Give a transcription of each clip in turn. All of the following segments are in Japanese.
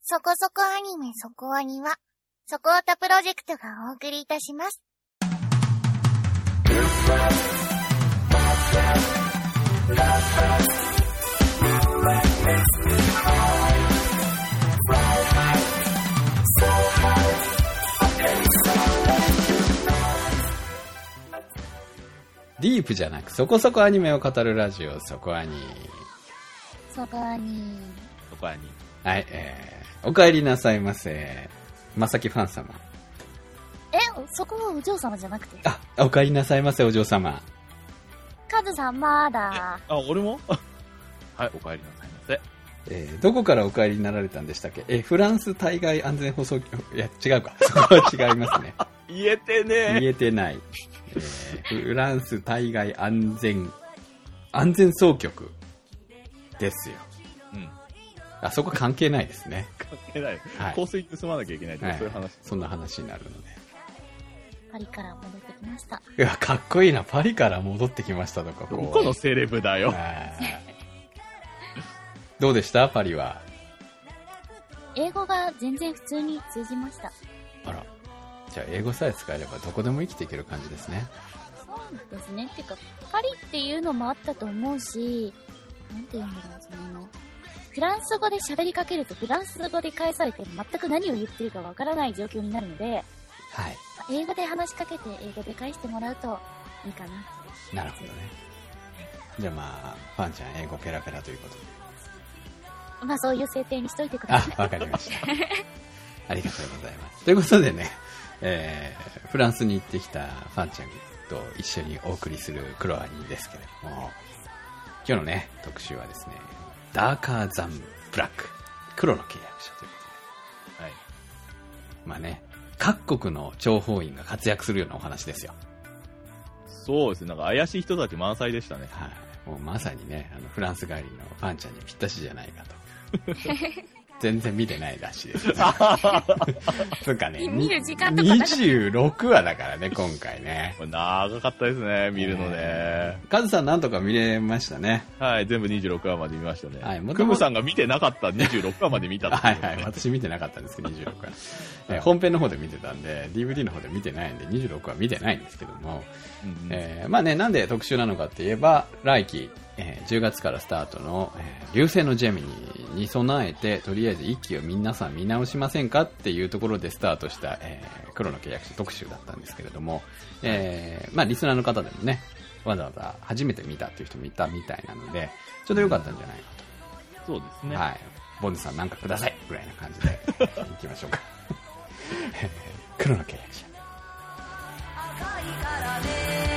そこそこアニメそこアニは、そこおたプロジェクトがお送りいたします。 ディープじゃなくそこそこアニメを語るラジオ、そこアニ。 そこアニ。 そこアニ。 はい、お帰りなさいませ。まさきファン様。 そこはお嬢様じゃなくて。 お帰りなさいませ、お嬢様。 カズさんまだ。 俺もはい、お帰りなさいませ。 どこからお帰りになられたんでしたっけ？フランス対外安全保障局、いや、違うか。そこは違いますね。 言えてね。 言えてない。フランス対外安全総局ですよ。うん。そこ関係ないですね。 関係ない。 はい、 香水盗まなきゃいけないとか、そういう話。 そんな話になるので。 パリから戻ってきました。いや、かっこいいな。パリから戻ってきましたとか。 どこのセレブだよ。 どうでしたパリは。 英語が全然普通に通じました。 あら。じゃあ英語さえ使えればどこでも生きていける感じですね。 そうですね。てか、パリっていうのもあったと思うし、なんて言うんだろう、フランス語で喋りかけるとフランス語で返されて全く何を言ってるかわからない状況になるので、 はい。 英語で話しかけて英語で返してもらうといいかな。 なるほどね。じゃあまあ、ファンちゃん英語ペラペラということで。 まあそういう設定にしといてください。 わかりました。ありがとうございます。ということでね、フランスに行ってきたファンちゃんと一緒にお送りするクロアニーですけれども、今日のね、特集はですね、ダーカーザンブラック、黒の契約者ということで。はい。まあね、各国の諜報員が活躍するようなお話ですよ。 そうですね、なんか怪しい人たち満載でしたね。 はい。もうまさにね、フランス帰りのファンちゃんにぴったしじゃないかと。全然見てないらしいです、ね。つうかね、 見る時間とか 26話だからね、今回ね。 長かったですね、見るのね。 カズさんなんとか見れましたね。 はい、全部26話まで見ましたね。 はい、 クムさんが見てなかった26話まで見たって、 ね。はいはい、私見てなかったんですけど、26話。本編の方で見てたんで、DVD の方で見てないんで、26話見てないんですけども。まあね、なんで特集なのかって言えば、来期、10月からスタートの、流星のジェミニに備えて、とりあえず一期を皆さん見直しませんかっていうところでスタートした、黒の契約者特集だったんですけれども、まあリスナーの方でもね、わざわざ初めて見たっていう人もいたみたいなので、ちょっと良かったんじゃないかと。そうですね。 はい。ボンズさんなんかくださいぐらいな感じで行きましょうか。黒の契約者。赤いからね。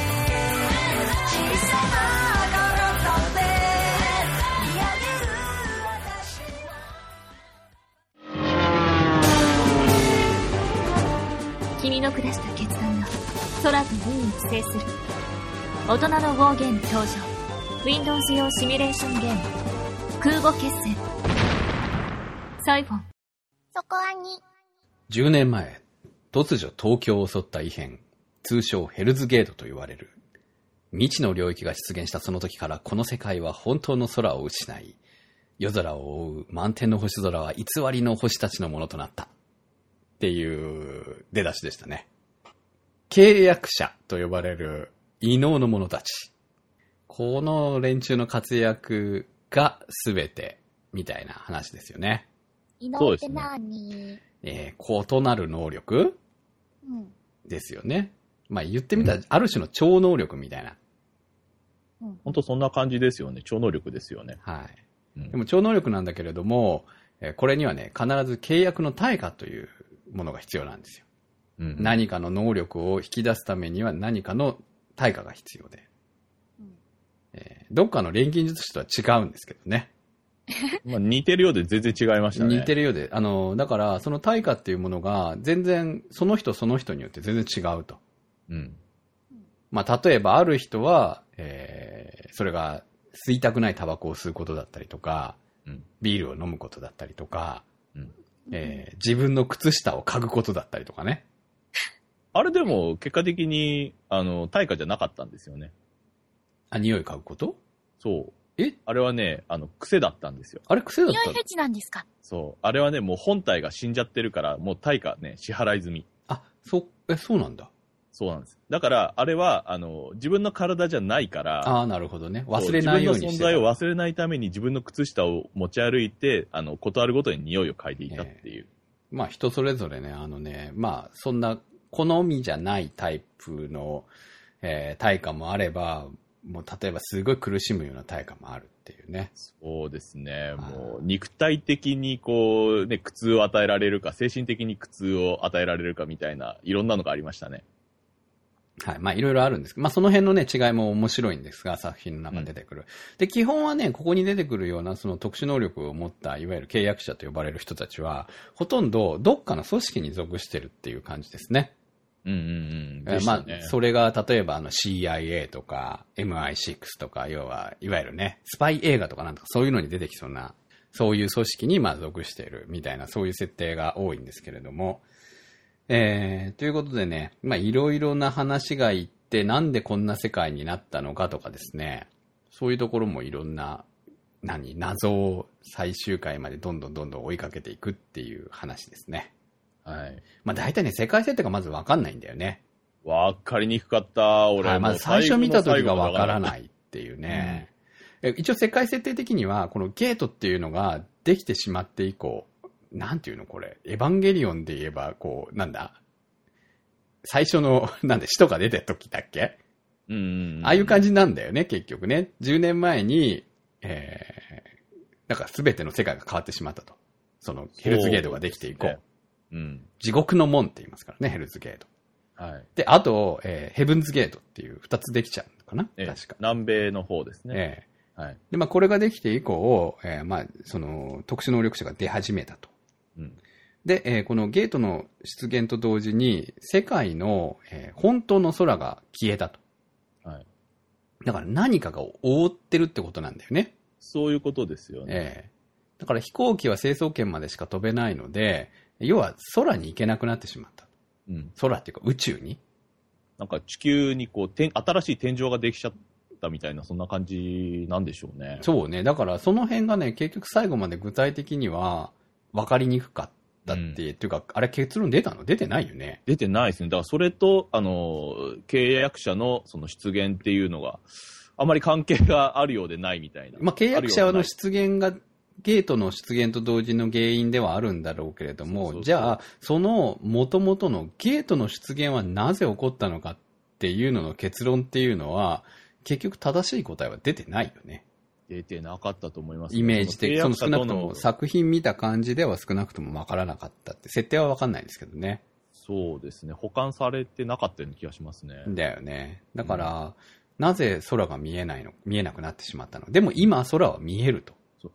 君の下した決断が空と海に寄生する。大人のウォーゲーム登場。Windows 用シミュレーションゲーム空母決戦サイフォン。そこはに。 10年前、突如東京を襲った異変、通称ヘルズゲートと言われる。未知の領域が出現したその時からこの世界は本当の空を失い、夜空を覆う満天の星空は偽りの星たちのものとなった。っていう出だしでしたね。契約者と呼ばれる異能の者たち。この連中の活躍が全てみたいな話ですよね。 異能って何？ 異なる能力、ですよね。まあ言ってみたら、ある種の超能力みたいな。 本当そんな感じですよね。超能力ですよね。 はい。でも超能力なんだけれども、これにはね、必ず契約の対価というものが必要なんですよ。何かの能力を引き出すためには何かの対価が必要で。どっかの錬金術師とは違うんですけどね。 まあ似てるようで全然違いましたね。 似てるようで。だからその対価っていうものが全然その人その人によって全然違うと。まあ例えばある人は、それが吸いたくないタバコを吸うことだったりとか、ビールを飲むことだったりとか、自分の靴下を嗅ぐことだったりとかね。 あれでも結果的に対価じゃなかったんですよね。 匂い嗅ぐこと？ そう。 あれはね、癖だったんですよ。 あれ癖だったの？ 匂いフェチなんですか？ そう。あれはね、もう本体が死んじゃってるから、もう対価ね、支払い済み。 あ、そうなんだ。 そうなんです。だから、あれは、自分の体じゃないから、 ああ、なるほどね。忘れないようにしてた。 自分の存在を忘れないために自分の靴下を持ち歩いて、ことあるごとに匂いを嗅いでいたっていう。 まあ人それぞれね、まあそんな好みじゃないタイプの、対価もあれば、もう例えばすごい苦しむような対価もあるっていうね。 そうですね。もう肉体的にこうね、苦痛を与えられるか、精神的に苦痛を与えられるかみたいな、いろんなのがありましたね。 はい。まあいろいろあるんですけど、まあその辺のね、違いも面白いんですが、作品の中に出てくる。で、基本はね、ここに出てくるようなその特殊能力を持った、いわゆる契約者と呼ばれる人たちは、ほとんどどっかの組織に属してるっていう感じですね。まあ、それが、例えばCIA とか MI6 とか、要は、いわゆるね、スパイ映画とかなんとかそういうのに出てきそうな、そういう組織にまあ属しているみたいな、そういう設定が多いんですけれども、ということでね、まあいろいろな話がいって、なんでこんな世界になったのかとかですね、そういうところもいろんな、謎を最終回までどんどん追いかけていくっていう話ですね。 はい。 まあ大体ね、世界設定がまずわかんないんだよね。 わかりにくかった、俺。 はい、まず最初見た時がわからないっていうね。一応世界設定的には、このゲートっていうのができてしまって以降、なんていうのこれ、エヴァンゲリオンで言えば、こう、なんだ最初の、使徒が出た時だっけ？ああいう感じなんだよね、結局ね。10年前に、だから全ての世界が変わってしまったと。その、ヘルズゲートができて以降。地獄の門って言いますからね、ヘルズゲート。 はい。 で、あと、ヘブンズゲートっていう2つできちゃうのかな、確か。 南米の方ですね。 はい。で、まあ、これができて以降、まあ、その、特殊能力者が出始めたと。で、このゲートの出現と同時に、世界の、本当の空が消えたと。 はい。 だから何かが覆ってるってことなんだよね。 そういうことですよね。 だから飛行機は成層圏までしか飛べないので、要は空に行けなくなってしまった。空っていうか宇宙に。 なんか地球にこう、新しい天井ができちゃったみたいな、そんな感じなんでしょうね。 そうね。だからその辺がね、結局最後まで具体的には分かりにくかったって、っていうか、あれ結論出たの？出てないよね。 出てないですね。だからそれと、契約者のその出現っていうのが、あまり関係があるようでないみたいな。 まあ、契約者の出現が、ゲートの出現と同時の原因ではあるんだろうけれども、じゃあ、その元々のゲートの出現はなぜ起こったのかっていうのの結論っていうのは、結局正しい答えは出てないよね。 出てなかったと思います、ね。 イメージ的に、その少なくとも作品見た感じでは少なくとも分からなかったって、設定は分かんないんですけどね。 そうですね。保管されてなかったような気がしますね。 だよね。だから、なぜ空が見えなくなってしまったの？でも今空は見えると。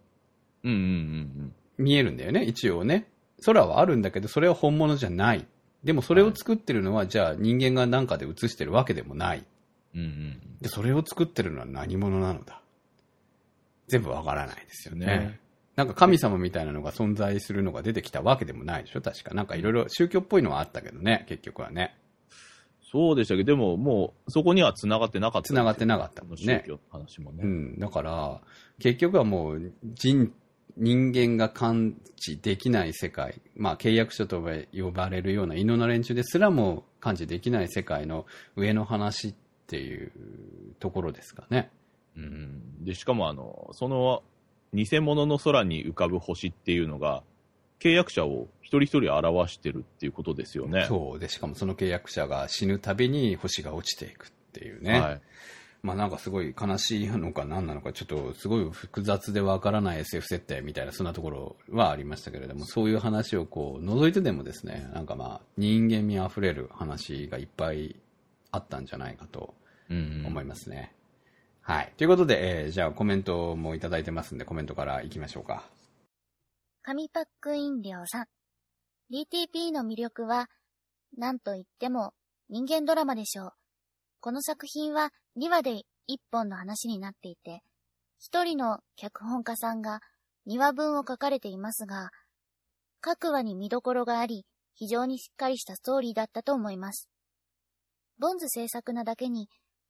見えるんだよね、一応ね。空はあるんだけど、それは本物じゃない。でもそれを作ってるのは、じゃあ人間がなんかで映してるわけでもない。で、それを作ってるのは何者なのだ。全部わからないですよね。なんか神様みたいなのが存在するのが出てきたわけでもないでしょ、確か。なんかいろいろ宗教っぽいのはあったけどね、結局はね。 そうでしたけど、でももうそこには繋がってなかった。 繋がってなかったもんね。 宗教の話もね。 だから、結局はもう人間が感知できない世界、まあ契約者と呼ばれるような異能の連中ですらも感知できない世界の上の話っていうところですかね。 で、しかもその偽物の空に浮かぶ星っていうのが、契約者を一人一人表してるっていうことですよね。 そうで、しかもその契約者が死ぬたびに星が落ちていくっていうね。はい。まあなんかすごい悲しいのか何なのか、ちょっとすごい複雑でわからない SF 設定みたいなそんなところはありましたけれども、そういう話をこう覗いてでもですね、なんかまあ人間味あふれる話がいっぱいあったんじゃないかと思いますね。はい。ということで、じゃあコメントもいただいてますんで、コメントからいきましょうか。 紙パック飲料さん。DTP の魅力は、なんといっても人間ドラマでしょう。この作品は2話で1本の話になっていて、1人の脚本家さんが2話分を書かれていますが、各話に見どころがあり、非常にしっかりしたストーリーだったと思います。ボンズ制作なだけに、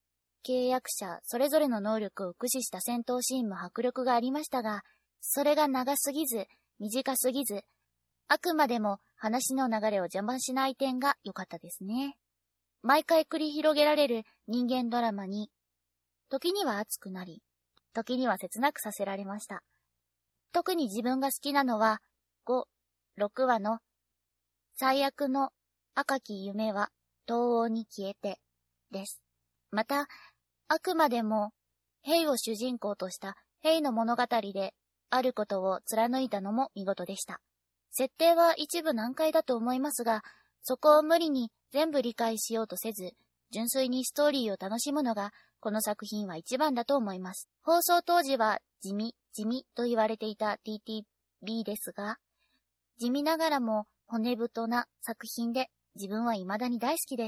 契約者それぞれの能力を駆使した戦闘シーンも迫力がありましたが、それが長すぎず、短すぎず、あくまでも話の流れを邪魔しない点が良かったですね。毎回繰り広げられる人間ドラマに、時には熱くなり、時には切なくさせられました。特に自分が好きなのは、5、6話の最悪の赤き夢は東欧に消えてです。また、あくまでもヘイを主人公としたヘイの物語であることを貫いたのも見事でした。設定は一部難解だと思いますが、そこを無理に全部理解しようとせず、純粋にストーリーを楽しむのがこの作品は一番だと思います。放送当時は地味と言われていた TTB ですが、地味ながらも骨太な作品で自分は未だに大好きです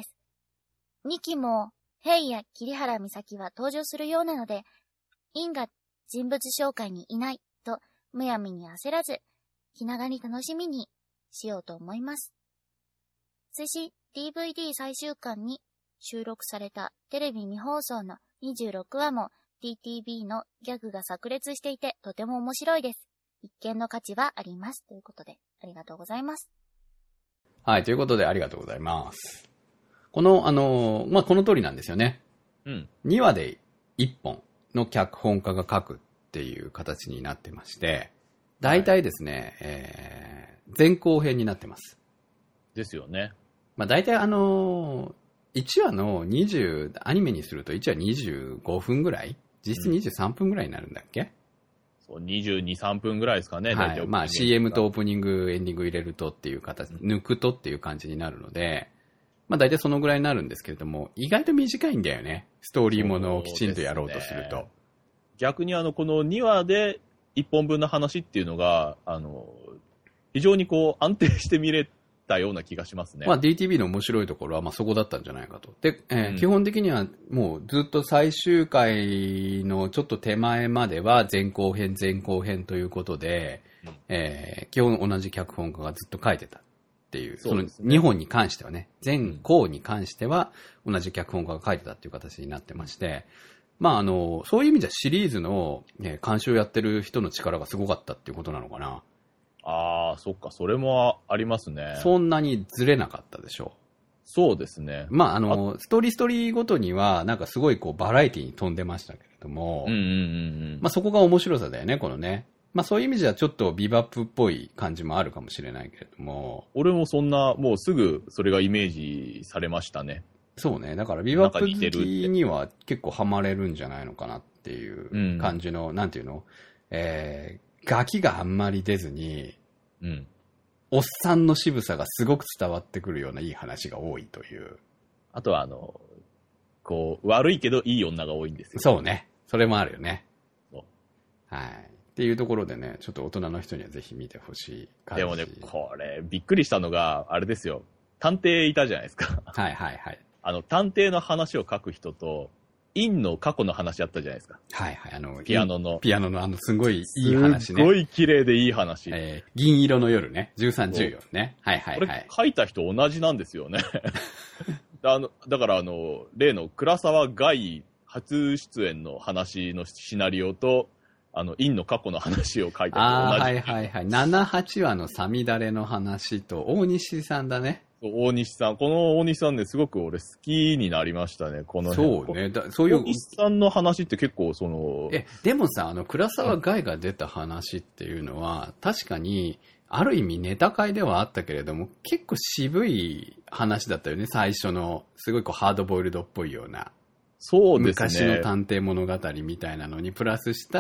。2期もヘイや桐原美咲は登場するようなので、インが人物紹介にいないとむやみに焦らず、気長に楽しみにしようと思います。追伸 DVD 最終巻に収録されたテレビ未放送の26話も TTB のギャグが炸裂していてとても面白いです。一見の価値はあります。ということで、ありがとうございます。 はい、ということでありがとうございます。この、この通りなんですよね。 うん。 2話で1本の脚本家が書くっていう形になってまして、大体ですね、前後編になってます。 ですよね。 大体1話のアニメにすると1話25分ぐらい、実質23分ぐらいになるんだっけ？ そう、22、3分ぐらいですかね。 はい。CM とオープニング、エンディング入れるとっていう形、抜くとっていう感じになるので、大体そのぐらいになるんですけれども、意外と短いんだよね。ストーリーものをきちんとやろうとすると。 逆にこの2話で1本分の話っていうのが、非常に安定して見れたような気がしますね。 DTV の面白いところはそこだったんじゃないかと。で、基本的にはもうずっと最終回のちょっと手前までは前後編ということで、基本同じ脚本家がずっと書いてたっていう、その2本に関してはね、前後に関しては同じ脚本家が書いてたっていう形になってまして、そういう意味じゃシリーズの、監修をやってる人の力がすごかったっていうことなのかな。 ああ、そっか、それもありますね。 そんなにずれなかったでしょう。 そうですね。 ストーリーごとには、なんかすごいバラエティに富んでましたけれども、そこが面白さだよね、このね。そういう意味じゃちょっとビバップっぽい感じもあるかもしれないけれども。 俺ももうすぐそれがイメージされましたね。 そうね。だからビバップ好きには結構ハマれるんじゃないのかなっていう感じの、なんていうの？ガキがあんまり出ずに、おっさんの渋さがすごく伝わってくるようないい話が多いという。 あとは悪いけどいい女が多いんですよ。 そうね。それもあるよね。はい。っていうところでね、ちょっと大人の人にはぜひ見てほしい感じ。 でもね、これ、びっくりしたのが、あれですよ。探偵いたじゃないですか。 はいはいはい。 探偵の話を書く人と、インの過去の話あったじゃないですか。 はいはい。 ピアノのすごいいい話ね。 すごい綺麗でいい話。 銀色の夜ね。13、14ね。はいはいはい。 これ書いた人同じなんですよね。だから例の倉沢凱初出演の話のシナリオと、インの過去の話を書いた人同じ。 はいはいはい。7、8話のサミダレの話と、大西さんだね。 大西さん。この大西さんね、すごく俺好きになりましたね、この辺。 そうね。そういう。 大西さんの話って結構でもさ、倉沢凱が出た話っていうのは、確かに、ある意味ネタ会ではあったけれども、結構渋い話だったよね、最初の。すごいハードボイルドっぽいような。 そうですね。 昔の探偵物語みたいなのにプラスした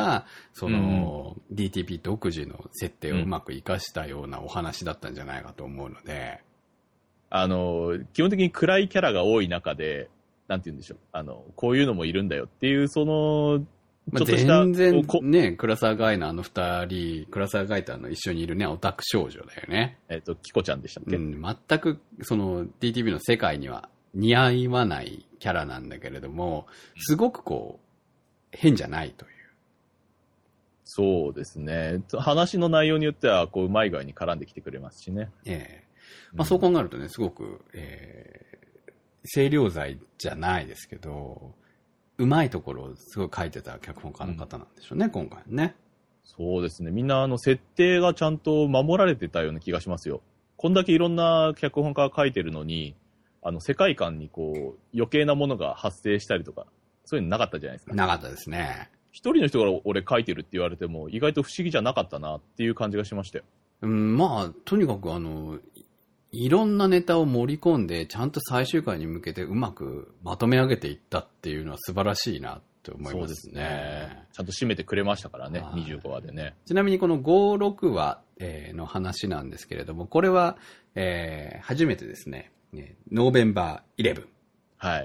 、DTP 独自の設定をうまく活かしたようなお話だったんじゃないかと思うので。 基本的に暗いキャラが多い中で、なんて言うんでしょう。こういうのもいるんだよっていう、ちょっとした。 全然ね、倉沢凱の二人、倉沢凱と一緒にいるね、オタク少女だよね。 キコちゃんでしたっけ？ 全く、DTP の世界には似合わないキャラなんだけれども、すごく変じゃないという。 そうですね。話の内容によっては、うまい具合に絡んできてくれますしね。 そう考えるとね、すごく、清涼剤じゃないですけど、 うまいところをすごい書いてた脚本家の方なんでしょうね、今回ね。 そうですね。みんな設定がちゃんと守られてたような気がしますよ。こんだけいろんな脚本家が書いてるのに、世界観に余計なものが発生したりとか、そういうのなかったじゃないですか。 なかったですね。 一人の人が俺書いてるって言われても、意外と不思議じゃなかったなっていう感じがしましたよ。 まあ、とにかくいろんなネタを盛り込んで、ちゃんと最終回に向けてうまくまとめ上げていったっていうのは素晴らしいなって思いますね。 ちゃんと締めてくれましたからね、25話でね。 ちなみにこの5、6話の話なんですけれども、これは、初めてですね、ノーベンバー11、 はい。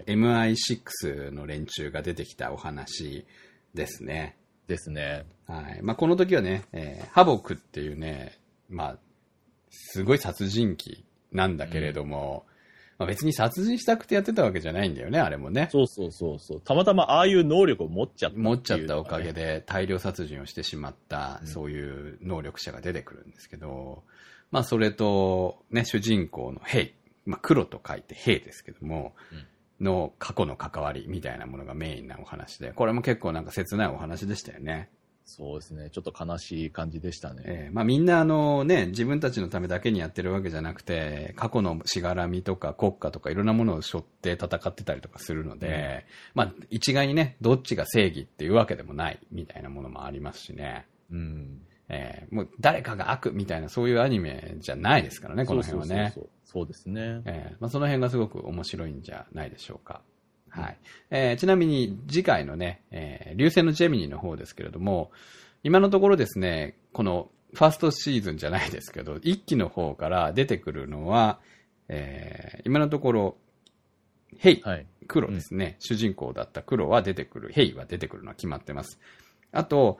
MI6 の連中が出てきたお話ですね。 ですね。 はい。まあ、この時はね、ハボクっていうね、まあ、すごい殺人鬼なんだけれども、まあ、別に殺人したくてやってたわけじゃないんだよね、あれもね。 そう。たまたまああいう能力を持っちゃった、 持っちゃったおかげで大量殺人をしてしまった、そういう能力者が出てくるんですけど、まあ、それと、ね、主人公のヘイ、まあ、黒と書いてヘイですけども、の過去の関わりみたいなものがメインなお話で、これも結構なんか切ないお話でしたよね。 そうですね。ちょっと悲しい感じでしたね。 まあみんなね、自分たちのためだけにやってるわけじゃなくて、過去のしがらみとか国家とかいろんなものを背負って戦ってたりとかするので、まあ一概にね、どっちが正義っていうわけでもないみたいなものもありますしね。もう誰かが悪みたいなそういうアニメじゃないですからね、この辺はね。 そうですね。 まあその辺がすごく面白いんじゃないでしょうか。はい。ちなみに次回のね、流星のジェミニの方ですけれども、今のところですね、このファーストシーズンじゃないですけど、一期の方から出てくるのは、今のところ、ヘイ、黒ですね、主人公だった黒は出てくる、ヘイは出てくるのは決まってます。あと、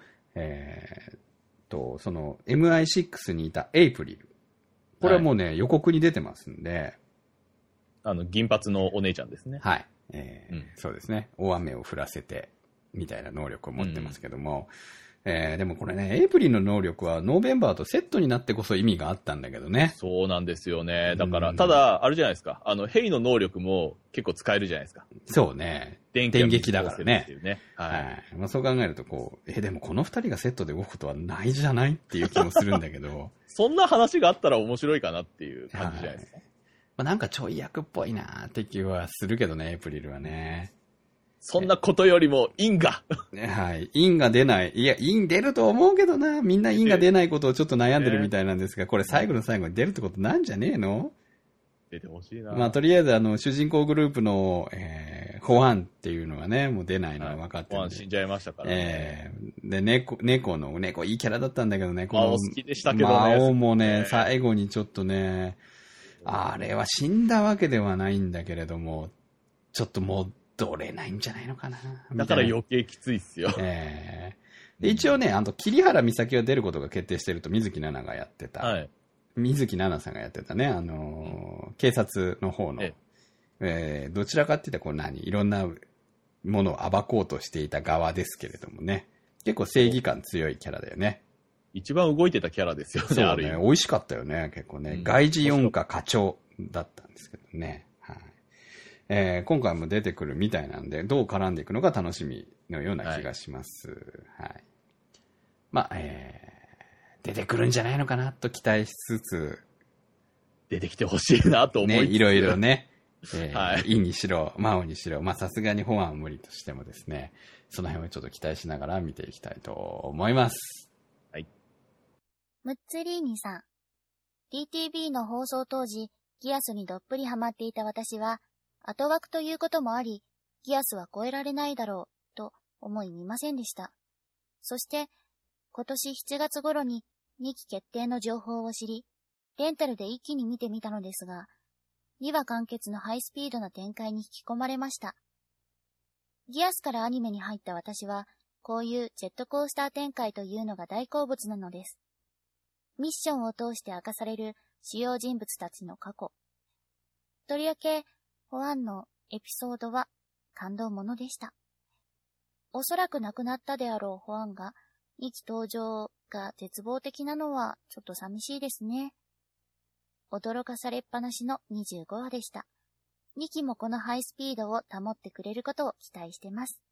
その MI6 にいたエイプリル。これはもうね、予告に出てますんで。 銀髪のお姉ちゃんですね。 はい。そうですね。大雨を降らせて、みたいな能力を持ってますけども。でもこれね、エイプリルの能力はノーベンバーとセットになってこそ意味があったんだけどね。 そうなんですよね。だから、ただ、あるじゃないですか。ヘイの能力も結構使えるじゃないですか。 そうね。電撃だからね。はい。まあそう考えるとでもこの二人がセットで動くことはないじゃないっていう気もするんだけど。 そんな話があったら面白いかなっていう感じじゃないですか。 まあなんかちょい役っぽいなーって気はするけどね、エイプリルはね。 そんなことよりも、因が。 はい。因が出ない。いや、因出ると思うけどな。みんな因が出ないことをちょっと悩んでるみたいなんですが、これ最後の最後に出るってことなんじゃねえの？ 出てほしいな。 まあ、とりあえず、主人公グループの、ホアンっていうのがね、もう出ないのが分かってる。 ホアン死んじゃいましたからね。 で、猫いいキャラだったんだけどね、 好きでしたけどね。 魔王もね、最後にちょっとね、あれは死んだわけではないんだけれども、ちょっともう、取れないんじゃないのかな。 だから余計きついっすよ。 で一応ね、桐原美咲が出ることが決定してると水木奈々がやってた。はい。水木奈々さんがやってたね、警察の方の、どちらかって言ったらいろんなものを暴こうとしていた側ですけれどもね。結構正義感強いキャラだよね。 一番動いてたキャラですよね、 そうね。美味しかったよね、結構ね。外事4課課長だったんですけどね。今回も出てくるみたいなんで、どう絡んでいくのか楽しみのような気がします。はい。まあ、出てくるんじゃないのかなと期待しつつ、 出てきてほしいなと思いつつ。 ね、いろいろね、インにしろ、マオにしろ、まあさすがにホアンは無理としてもですね、その辺をちょっと期待しながら見ていきたいと思います。 はい。 ムッツリーニさん。DTV の放送当時、ギアスにどっぷりハマっていた私は、後枠ということもあり、ギアスは超えられないだろう、と思い見ませんでした。そして、今年7月頃に2期決定の情報を知り、レンタルで一気に見てみたのですが、2話完結のハイスピードな展開に引き込まれました。ギアスからアニメに入った私は、こういうジェットコースター展開というのが大好物なのです。ミッションを通して明かされる主要人物たちの過去。とりわけ、ホアンのエピソードは感動ものでした。おそらく亡くなったであろうホアンが2期登場が絶望的なのはちょっと寂しいですね。驚かされっぱなしの25話でした。2期もこのハイスピードを保ってくれることを期待してます。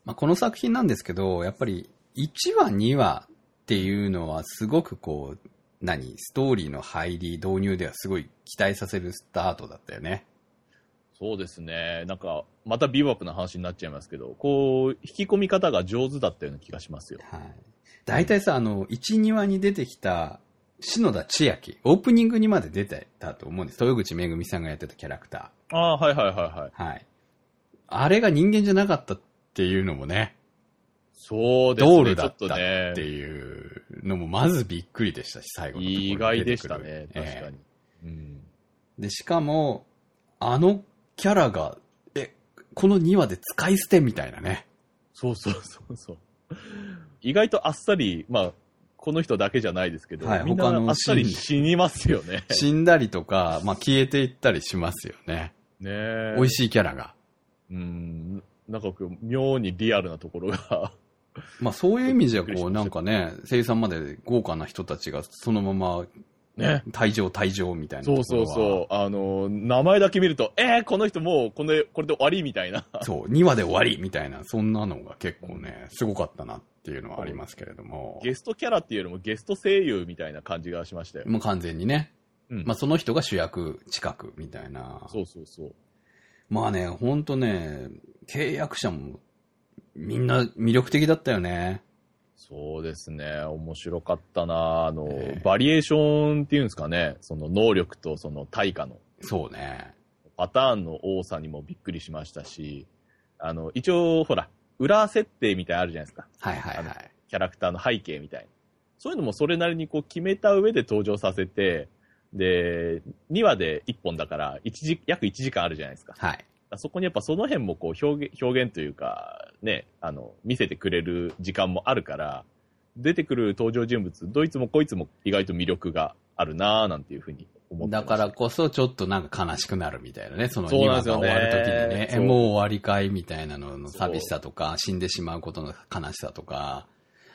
まあ、この作品なんですけど、やっぱり1話、2話っていうのはすごくこう、ストーリーの入り、導入ではすごい期待させるスタートだったよね。 そうですね。なんか、またビバップな話になっちゃいますけど、こう、引き込み方が上手だったような気がしますよ。 はい。大体さ、1、2話に出てきた篠田千秋、オープニングにまで出てたと思うんです。豊口めぐみさんがやってたキャラクタああ、はいはいはいはい。 ー。はい。あれが人間じゃなかったっていうのもね、 そうですね。 ドールだったっちょとねていうのもまずびっくりでしたし、最後のところに意外で出てくるしたね。確かに。うん。 で、しかも、あのキャラが、この2話で使い捨てみたいなね。 そうそうそうそう。意外とあっさり、まあ、この人だけじゃないですけど、 はいみんなあっさり死にますよね。 死んだりとか、まあ消えていったりしますよね。 ねえ。 美味しいキャラが。 なんか妙にリアルなところが。 まあそういう意味じゃこうなんかね、声優さんまで豪華な人たちがそのまま、 ね。 退場みたいなところそうは。 そうそう。名前だけ見ると、この人もうこれで終わりみたいな。 そう、2話で終わりみたいな、そんなのが結構ね、すごかったなっていうのはありますけれども。 ゲストキャラっていうよりもゲスト声優みたいな感じがしましたよ。 もう完全にね。 うん。 まあその人が主役近くみたいな。 そうそうそう。 まあね、ほんとね、契約者もみんな魅力的だったよね。 そうですね。面白かったな。バリエーションっていうんですかね。その能力とその対価の。 そうね。 パターンの多さにもびっくりしましたし、一応、ほら、裏設定みたいなのあるじゃないですか。 はいはいはい。 キャラクターの背景みたいな。そういうのもそれなりにこう決めた上で登場させて、で、2話で1本だから約1時間あるじゃないですか。 はい。 そこにやっぱその辺もこう表現というか、ね、見せてくれる時間もあるから、出てくる登場人物、どいつもこいつも意外と魅力があるなぁなんていうふうに思ってました。 だからこそちょっとなんか悲しくなるみたいなね。その2 そうなんですよね話が終わる時にね、 そうもう終わりかいみたいなのの寂しさとか、死んでしまうことの悲しさとか、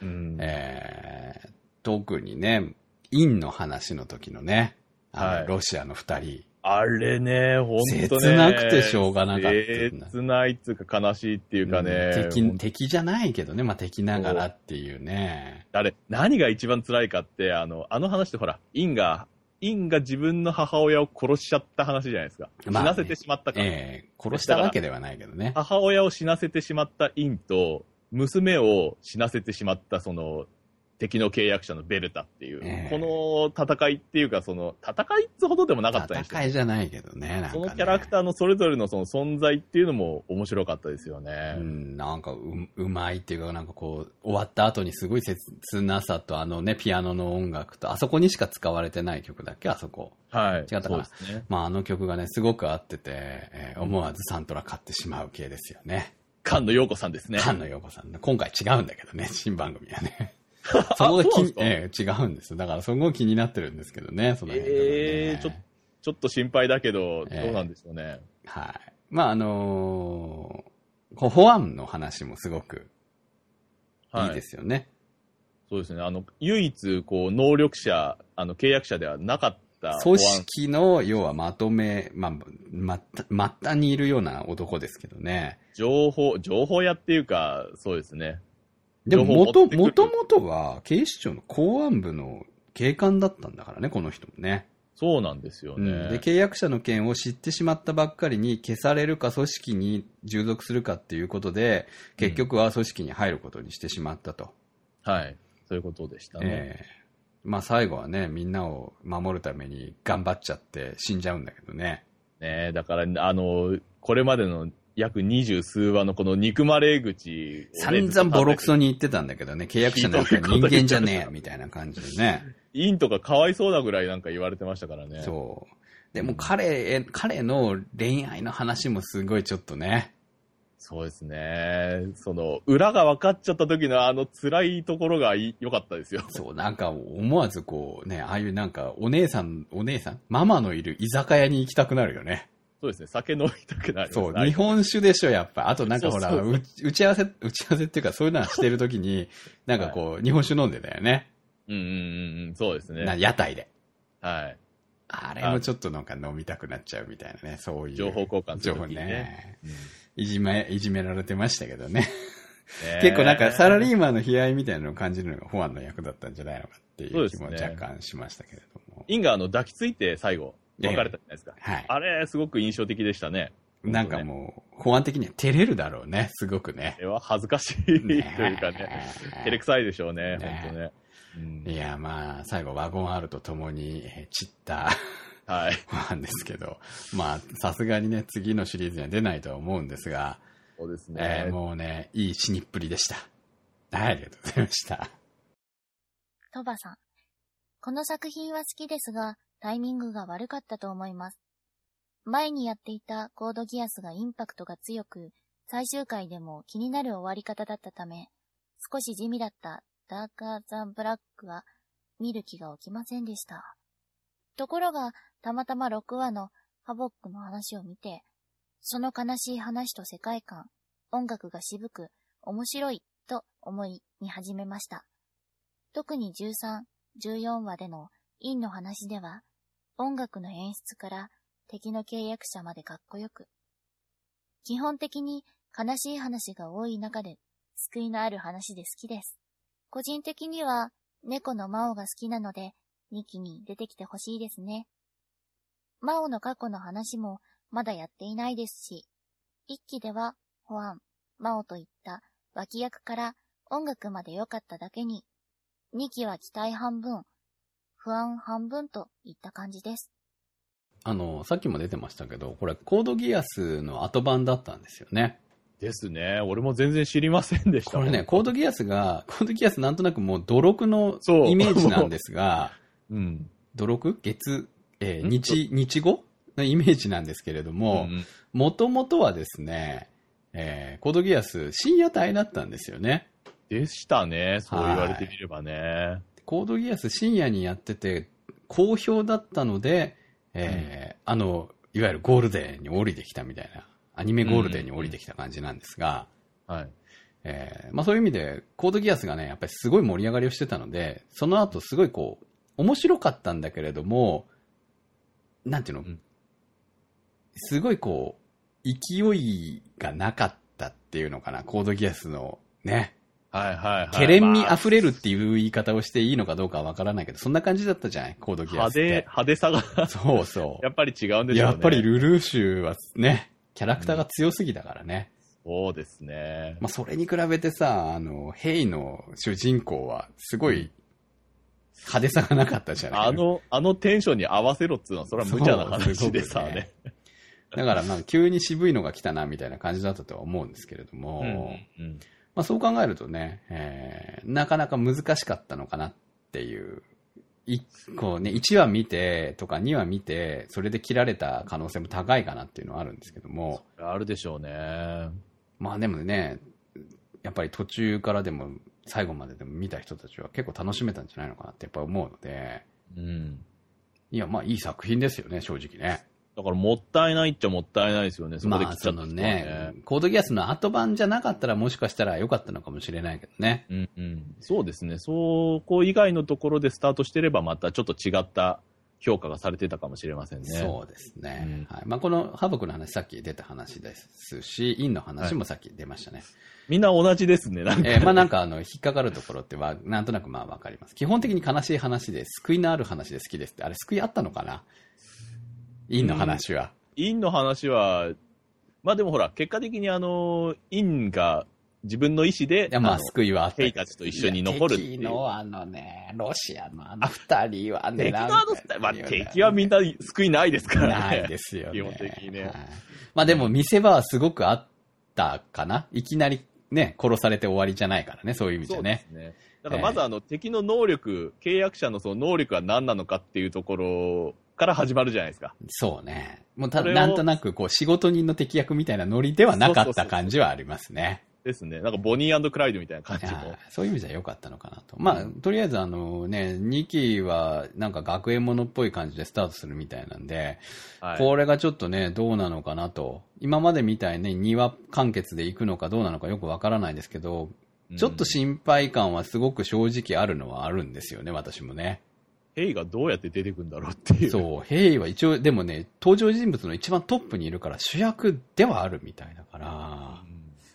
特にね、インの話の時のね、 はいロシアの2人。 あれね、ほんとね。 切なくてしょうがなかった。 切ないっていうか悲しいっていうかね。 敵じゃないけどね、まあ敵ながらっていうね。 何が一番辛いかって、あの話ってほら、インが自分の母親を殺しちゃった話じゃないですか。死なせてしまったから。 殺したわけではないけどね。 母親を死なせてしまったインと、娘を死なせてしまったその、敵の契約者のベルタっていう、この戦いっていうか、その、戦いってほどでもなかったんですよ。 戦いじゃないけどね、なんかね。 そのキャラクターのそれぞれのその存在っていうのも面白かったですよね。 なんかうまいっていうか、なんかこう、終わった後にすごい切なさと、ピアノの音楽と、あそこにしか使われてない曲だっけ、あそこ。 はい。 違ったかな。ね、まあ曲がね、すごく合ってて、思わずサントラ買ってしまう系ですよね。 菅野陽子さんですね。 菅野陽子さん。今回違うんだけどね、新番組はね。そこが違うんですよ。だからそこが気になってるんですけどね、その辺ね。 ちょっと心配だけど、どうなんでしょうね。 はい。まあ保安の話もすごくいいですよね。はい、 そうですね。唯一、こう、能力者、契約者ではなかった組織の、要はまとめ、末端にいるような男ですけどね。 情報屋っていうか、そうですね。 でも、もともとは、警視庁の公安部の警官だったんだからね、この人もね。 そうなんですよね。 で、契約者の件を知ってしまったばっかりに、消されるか組織に従属するかっていうことで、結局は組織に入ることにしてしまったと。 はい。そういうことでしたね。 まあ最後はね、みんなを守るために頑張っちゃって死んじゃうんだけどね。 ねだから、これまでの約20数話のこの憎まれ口を、ね、散々ボロクソに言ってたんだけどね、契約者なんか人間じゃねえみたいな感じでね。 インとかかわいそうなぐらいなんか言われてましたからね。 そう。でも彼の恋愛の話もすごいちょっとね。 そうですね。その、裏が分かっちゃった時の辛いところが良かったですよ。 そう、なんか思わずこうね、ああいうなんかお姉さん、ママのいる居酒屋に行きたくなるよね。 そうですね。酒飲みたくなる。 そう、日本酒でしょ、やっぱ。あとなんかほら、打ち合わせっていうかそういうのしてる時に、なんかこう、日本酒飲んでたよね。 そうですね。 屋台で。 はい。 あれもちょっとなんか飲みたくなっちゃうみたいなね、そういう。 情報交換する時にね。 いじめられてましたけどね。 結構なんかサラリーマンの悲哀みたいなのを感じるのがファンの役だったんじゃないのかっていう気も若干しましたけれども。 インが抱きついて最後、別れたじゃないですか。 はい。 あれ、すごく印象的でしたね。 なんかもう、保安的には照れるだろうね、すごくね。 あれは恥ずかしいというかね、照れくさいでしょうね、本当ね。 いや、まあ、最後、ワゴン R と共に散ったはい。 ファンですけど、まあ、さすがにね、次のシリーズには出ないとは思うんですが、 そうですね。 もうね、いい死にっぷりでした。はい、ありがとうございました。 トバさん。この作品は好きですが、タイミングが悪かったと思います。前にやっていたコードギアスがインパクトが強く、最終回でも気になる終わり方だったため、少し地味だったダーカー・ザ・ブラックは見る気が起きませんでした。ところが、たまたま6話のハボックの話を見て、その悲しい話と世界観、音楽が渋く面白いと思い見始めました。特に13、14話でのインの話では、音楽の演出から敵の契約者までかっこよく。基本的に悲しい話が多い中で救いのある話で好きです。個人的には猫のマオが好きなので2期に出てきてほしいですね。マオの過去の話もまだやっていないですし、1期ではホアン、マオといった脇役から音楽まで良かっただけに、2期は期待半分、不安半分といった感じです。 さっきも出てましたけど、これコードギアスの後版だったんですよね。 ですね。俺も全然知りませんでした。 これね、コードギアスなんとなくもう土録のイメージなんですが、 うん、 土録日語のイメージなんですけれども、もともとはですね、コードギアス深夜帯だったんですよね。 でしたね。そう言われてみればね。 コードギアス深夜にやってて好評だったので、いわゆるゴールデンに降りてきたみたいな、アニメゴールデンに降りてきた感じなんですが、 はい。 まあそういう意味で、コードギアスがね、やっぱりすごい盛り上がりをしてたので、その後すごいこう、面白かったんだけれども、なんていうの、すごいこう、勢いがなかったっていうのかな、コードギアスのね、 はいはいはい。 ケレン味溢れるっていう言い方をしていいのかどうかはわからないけど、そんな感じだったじゃない、コードギアスって。 派手さが。 そうそう。 やっぱり違うんでしょうね。 やっぱりルルーシュはね、キャラクターが強すぎだからね。 そうですね。 まあそれに比べてさ、ヘイの主人公はすごい派手さがなかったじゃない。 あのテンションに合わせろっつうのは、それは無茶な話でさね。 だからまあ急に渋いのが来たなみたいな感じだったとは思うんですけれども、まあそう考えるとね、なかなか難しかったのかなっていう、こうね、1話見てとか2話見て、それで切られた可能性も高いかなっていうのはあるんですけども。 あるでしょうね。 まあでもね、やっぱり途中からでも最後まででも見た人たちは結構楽しめたんじゃないのかなってやっぱ思うので、いやまあいい作品ですよね、正直ね。 だからもったいないっちゃもったいないですよね。そこで切っちゃったんですね。コードギアスの後版じゃなかったらもしかしたら良かったのかもしれないけどね。 そうですね。そこ以外のところでスタートしてればまたちょっと違った評価がされてたかもしれませんね。 そうですね。はい。まあこのハボクの話さっき出た話ですし、インの話もさっき出ましたね。はい、 みんな同じですね。なんかまあなんか引っかかるところってはなんとなくまあわかります。基本的に悲しい話で救いのある話で好きですって、あれ救いあったのかな？インの話は。 インの話は、まあでもほら、結果的にインが自分の意思で、 まあ救いはあった。 兵たちと一緒に残るっていう。 敵のロシアの二人はね、 敵はみんな救いないですからね。 ないですよね。 基本的にね。はい、 まあでも見せ場はすごくあったかな。いきなりね、殺されて終わりじゃないからね、そういう意味じゃね。 そうですね。だからまず敵の能力、契約者のその能力は何なのかっていうところから始まるじゃないですか。 そうね。もうなんとなくこう仕事人の敵役みたいなノリではなかった感じはありますね。 ですね。なんかボニー&クライドみたいな感じも。 そういう意味じゃ良かったのかなと。まあ、とりあえず2期はなんか学園ものっぽい感じでスタートするみたいなんで、はい、これがちょっとね、どうなのかなと。今までみたいに2話完結でいくのかどうなのかよくわからないですけど、ちょっと心配感はすごく正直あるのはあるんですよね、私もね。 ヘイがどうやって出てくるんだろうっていう。 そう、ヘイは一応、でもね、登場人物の一番トップにいるから主役ではあるみたいだから、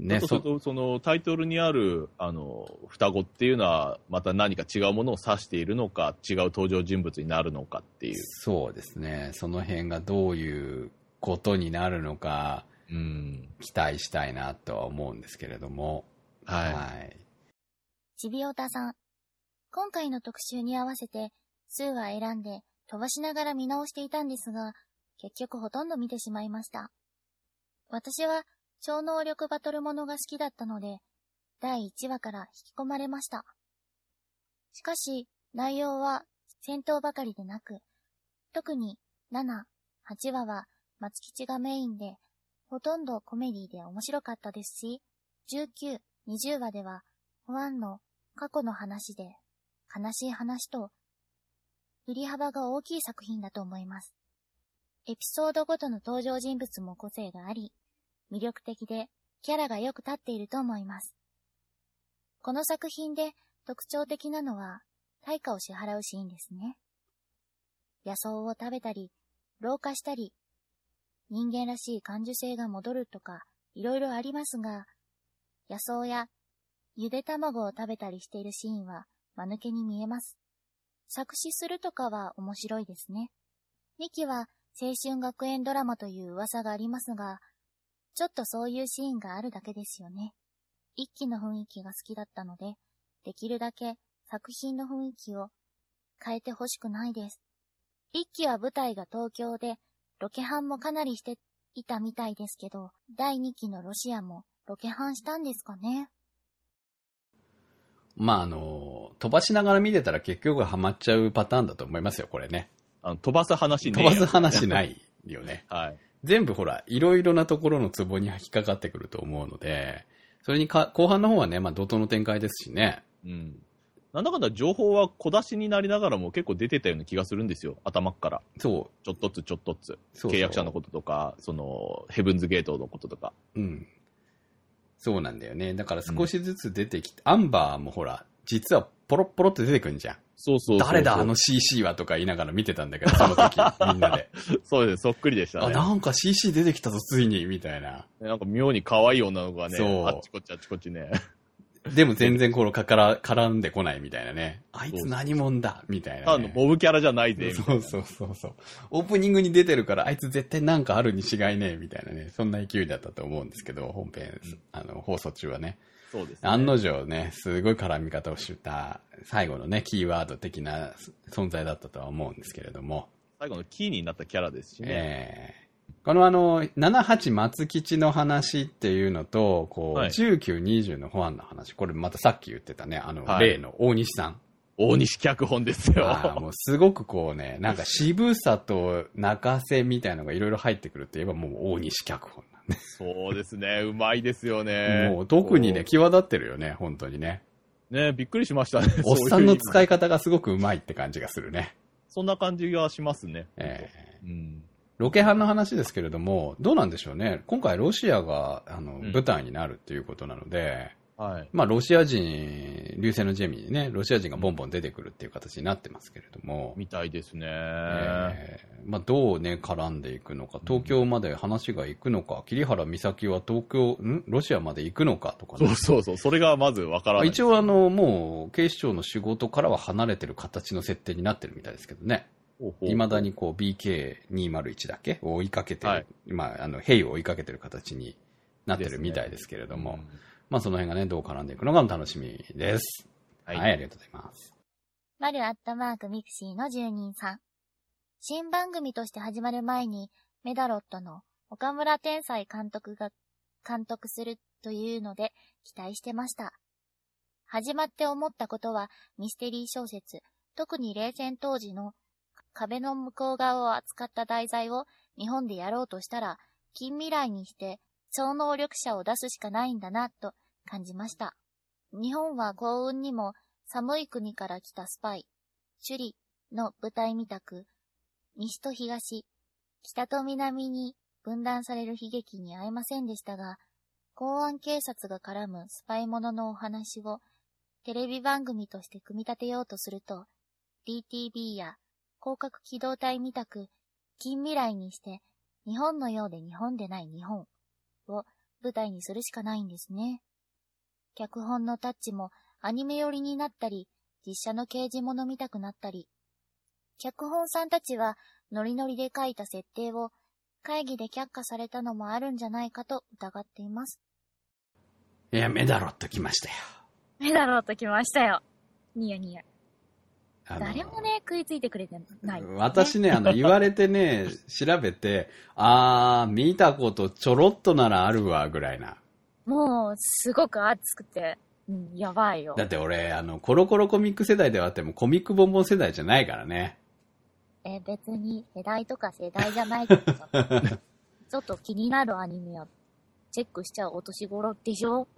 ね、 そうすると、そのタイトルにある、双子っていうのは、また何か違うものを指しているのか、違う登場人物になるのかっていう。 そうですね。その辺がどういうことになるのか、期待したいなとは思うんですけれども。 はい。 ちびおたさん。今回の特集に合わせて、数話選んで飛ばしながら見直していたんですが、結局ほとんど見てしまいました。私は超能力バトルものが好きだったので、第1話から引き込まれました。しかし、内容は戦闘ばかりでなく、特に7、8話は松吉がメインで、ほとんどコメディで面白かったですし、19、20話では、ファンの過去の話で、悲しい話と、振り幅が大きい作品だと思います。エピソードごとの登場人物も個性があり、魅力的でキャラがよく立っていると思います。この作品で特徴的なのは対価を支払うシーンですね。野草を食べたり、老化したり、人間らしい感受性が戻るとかいろいろありますが、野草やゆで卵を食べたりしているシーンは間抜けに見えます。作詞するとかは面白いですね。2期は青春学園ドラマという噂がありますが、ちょっとそういうシーンがあるだけですよね。1期の雰囲気が好きだったので、できるだけ作品の雰囲気を変えてほしくないです。1期は舞台が東京で、ロケハンもかなりしていたみたいですけど、第2期のロシアもロケハンしたんですかね。 まあ飛ばしながら見てたら結局ハマっちゃうパターンだと思いますよ、これね。 飛ばす話ね。 飛ばす話ないよね。 はい。 全部ほら、いろいろなところのツボに引っかかってくると思うので、それに後半の方はね、まあ怒涛の展開ですしね。 なんだかんだ情報は小出しになりながらも結構出てたような気がするんですよ、頭っから。 そう。 ちょっとずつちょっとずつ。 そう。 契約者のこととか、ヘブンズゲートのこととか。 そうなんだよね。だから少しずつ出てきて、アンバーもほら、実はポロッポロって出てくるんじゃん。 そう。 誰だあの CC はとか言いながら見てたんだけど、その時、みんなで。 そうです、そっくりでしたね。 なんか CC 出てきたぞ、ついに、みたいな。 なんか妙に可愛い女の子がね、あっちこっちね。 でも全然絡んでこないみたいなね。あいつ何者だみたいな、ね。 モブキャラじゃないぜ、みたいな。 そう。オープニングに出てるから、あいつ絶対なんかあるに違いねえ、みたいなね。そんな勢いだったと思うんですけど、本編、放送中はね。 そうですね。 案の定ね、すごい絡み方をした最後のね、キーワード的な存在だったとは思うんですけれども。 最後のキーになったキャラですしね。 この78松吉の話っていうのと、19、20のファンの話。これまたさっき言ってたね、例の大西さん。 大西脚本ですよ。 もうすごくなんか渋さと泣かせみたいなのがいろいろ入ってくるって言えばもう大西脚本なんで。 そうですね、うまいですよね。 もう特にね、際立ってるよね、本当にね。 ね、びっくりしましたね。 おっさんの使い方がすごくうまいって感じがするね。 そんな感じがしますね。 ロケハンの話ですけれども、どうなんでしょうね。今回ロシアが舞台になるっていうことなので、まあロシア人、流星のジェミにね、ロシア人がボンボン出てくるっていう形になってますけれども。 みたいですね。 まあどうね、絡んでいくのか、東京まで話が行くのか、桐原美咲はロシアまで行くのかとかね。 そう、それがまずわからない。 一応もう警視庁の仕事からは離れてる形の設定になってるみたいですけどね。未だにBK201 だけを追いかけてる、まあヘイを追いかけてる形になってるみたいですけれども、まあその辺がね、どう絡んでいくのかも楽しみです。はい、ありがとうございます。 マルアットマークミクシーの住人さん。新番組として始まる前に、メダロットの岡村天才監督が監督するというので期待してました。始まって思ったことはミステリー小説、特に冷戦当時の壁の向こう側を扱った題材を日本でやろうとしたら、近未来にして超能力者を出すしかないんだなと感じました。日本は幸運にも寒い国から来たスパイ、シュリの舞台みたく、西と東、北と南に分断される悲劇に遭いませんでしたが、公安警察が絡むスパイもののお話をテレビ番組として組み立てようとすると、DTV や広角機動隊みたく近未来にして日本のようで日本でない日本を舞台にするしかないんですね。脚本のタッチもアニメ寄りになったり、実写の刑事物見たくなったり、脚本さんたちはノリノリで書いた設定を会議で却下されたのもあるんじゃないかと疑っています。 いや、メダロット来ましたよ。 メダロット来ましたよ。ニヤニヤ。誰もね、食いついてくれてない、ね。 私ね、言われてね、調べて、見たことちょろっとならあるわ、ぐらいな。 もう、すごく熱くて、やばいよ。 だって俺、コロコロコミック世代ではあっても、コミックボンボン世代じゃないからね。 別に、世代とか世代じゃないけどさ、ちょっと気になるアニメは、チェックしちゃうお年頃でしょ？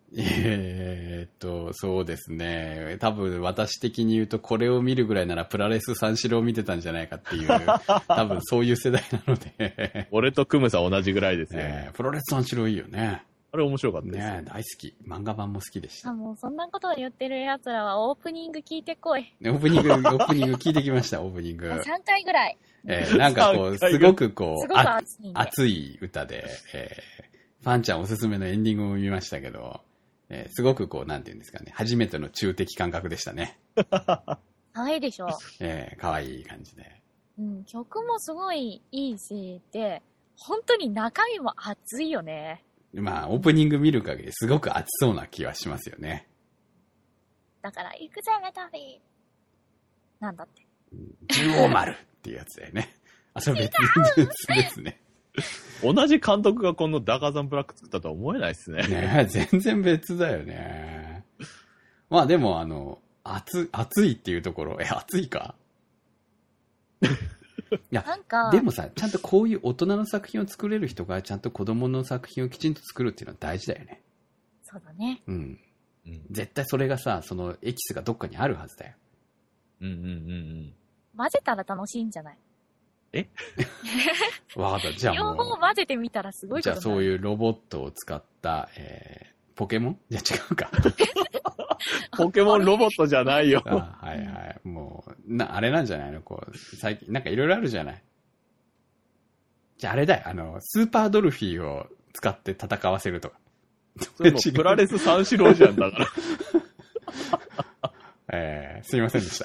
そうですね。多分私的に言うとこれを見るぐらいならプラレス三四郎を見てたんじゃないかっていう、多分そういう世代なので。 俺とクムさん同じぐらいですよ、 プロレス三四郎いいよね。 あれ面白かったですね。大好き。漫画版も好きでした。 もうそんなことを言ってる奴らはオープニング聞いてこい。 オープニング聞いてきました、オープニング。 3回ぐらい。 なんかこう、すごくこう、 すごく熱い歌で、ファンちゃんおすすめのエンディングも見ましたけど、すごくこう、なんていうんですかね、初めての中的感覚でしたね。 可愛いでしょ。 可愛い感じで。 曲もすごいいいし、で、本当に中身も熱いよね。 まあ、オープニング見る限りすごく熱そうな気はしますよね。 だから、行くぜ、メタフィー。なんだって。 中央丸っていうやつだよね。それ別ですね。 同じ監督がこのダーカーザンブラック作ったとは思えないですね。 ね、全然別だよね。まあでも熱いっていうところ、熱いかいや、でもさ、ちゃんとこういう大人の作品を作れる人がちゃんと子供の作品をきちんと作るっていうのは大事だよね。 そうだね。 絶対それがさ、そのエキスがどっかにあるはずだよ。 混ぜたら楽しいんじゃない？ わかった。じゃあもう。 両方混ぜてみたらすごいことになる。 じゃあそういうロボットを使った、ポケモン？いや違うか。 ポケモンロボットじゃないよ。 はいはい。もう、あれなんじゃないの？こう、最近、なんかいろいろあるじゃない。じゃああれだよ。スーパードルフィーを使って戦わせるとか。 それもプラレス三四郎じゃんだから。 すいませんでした。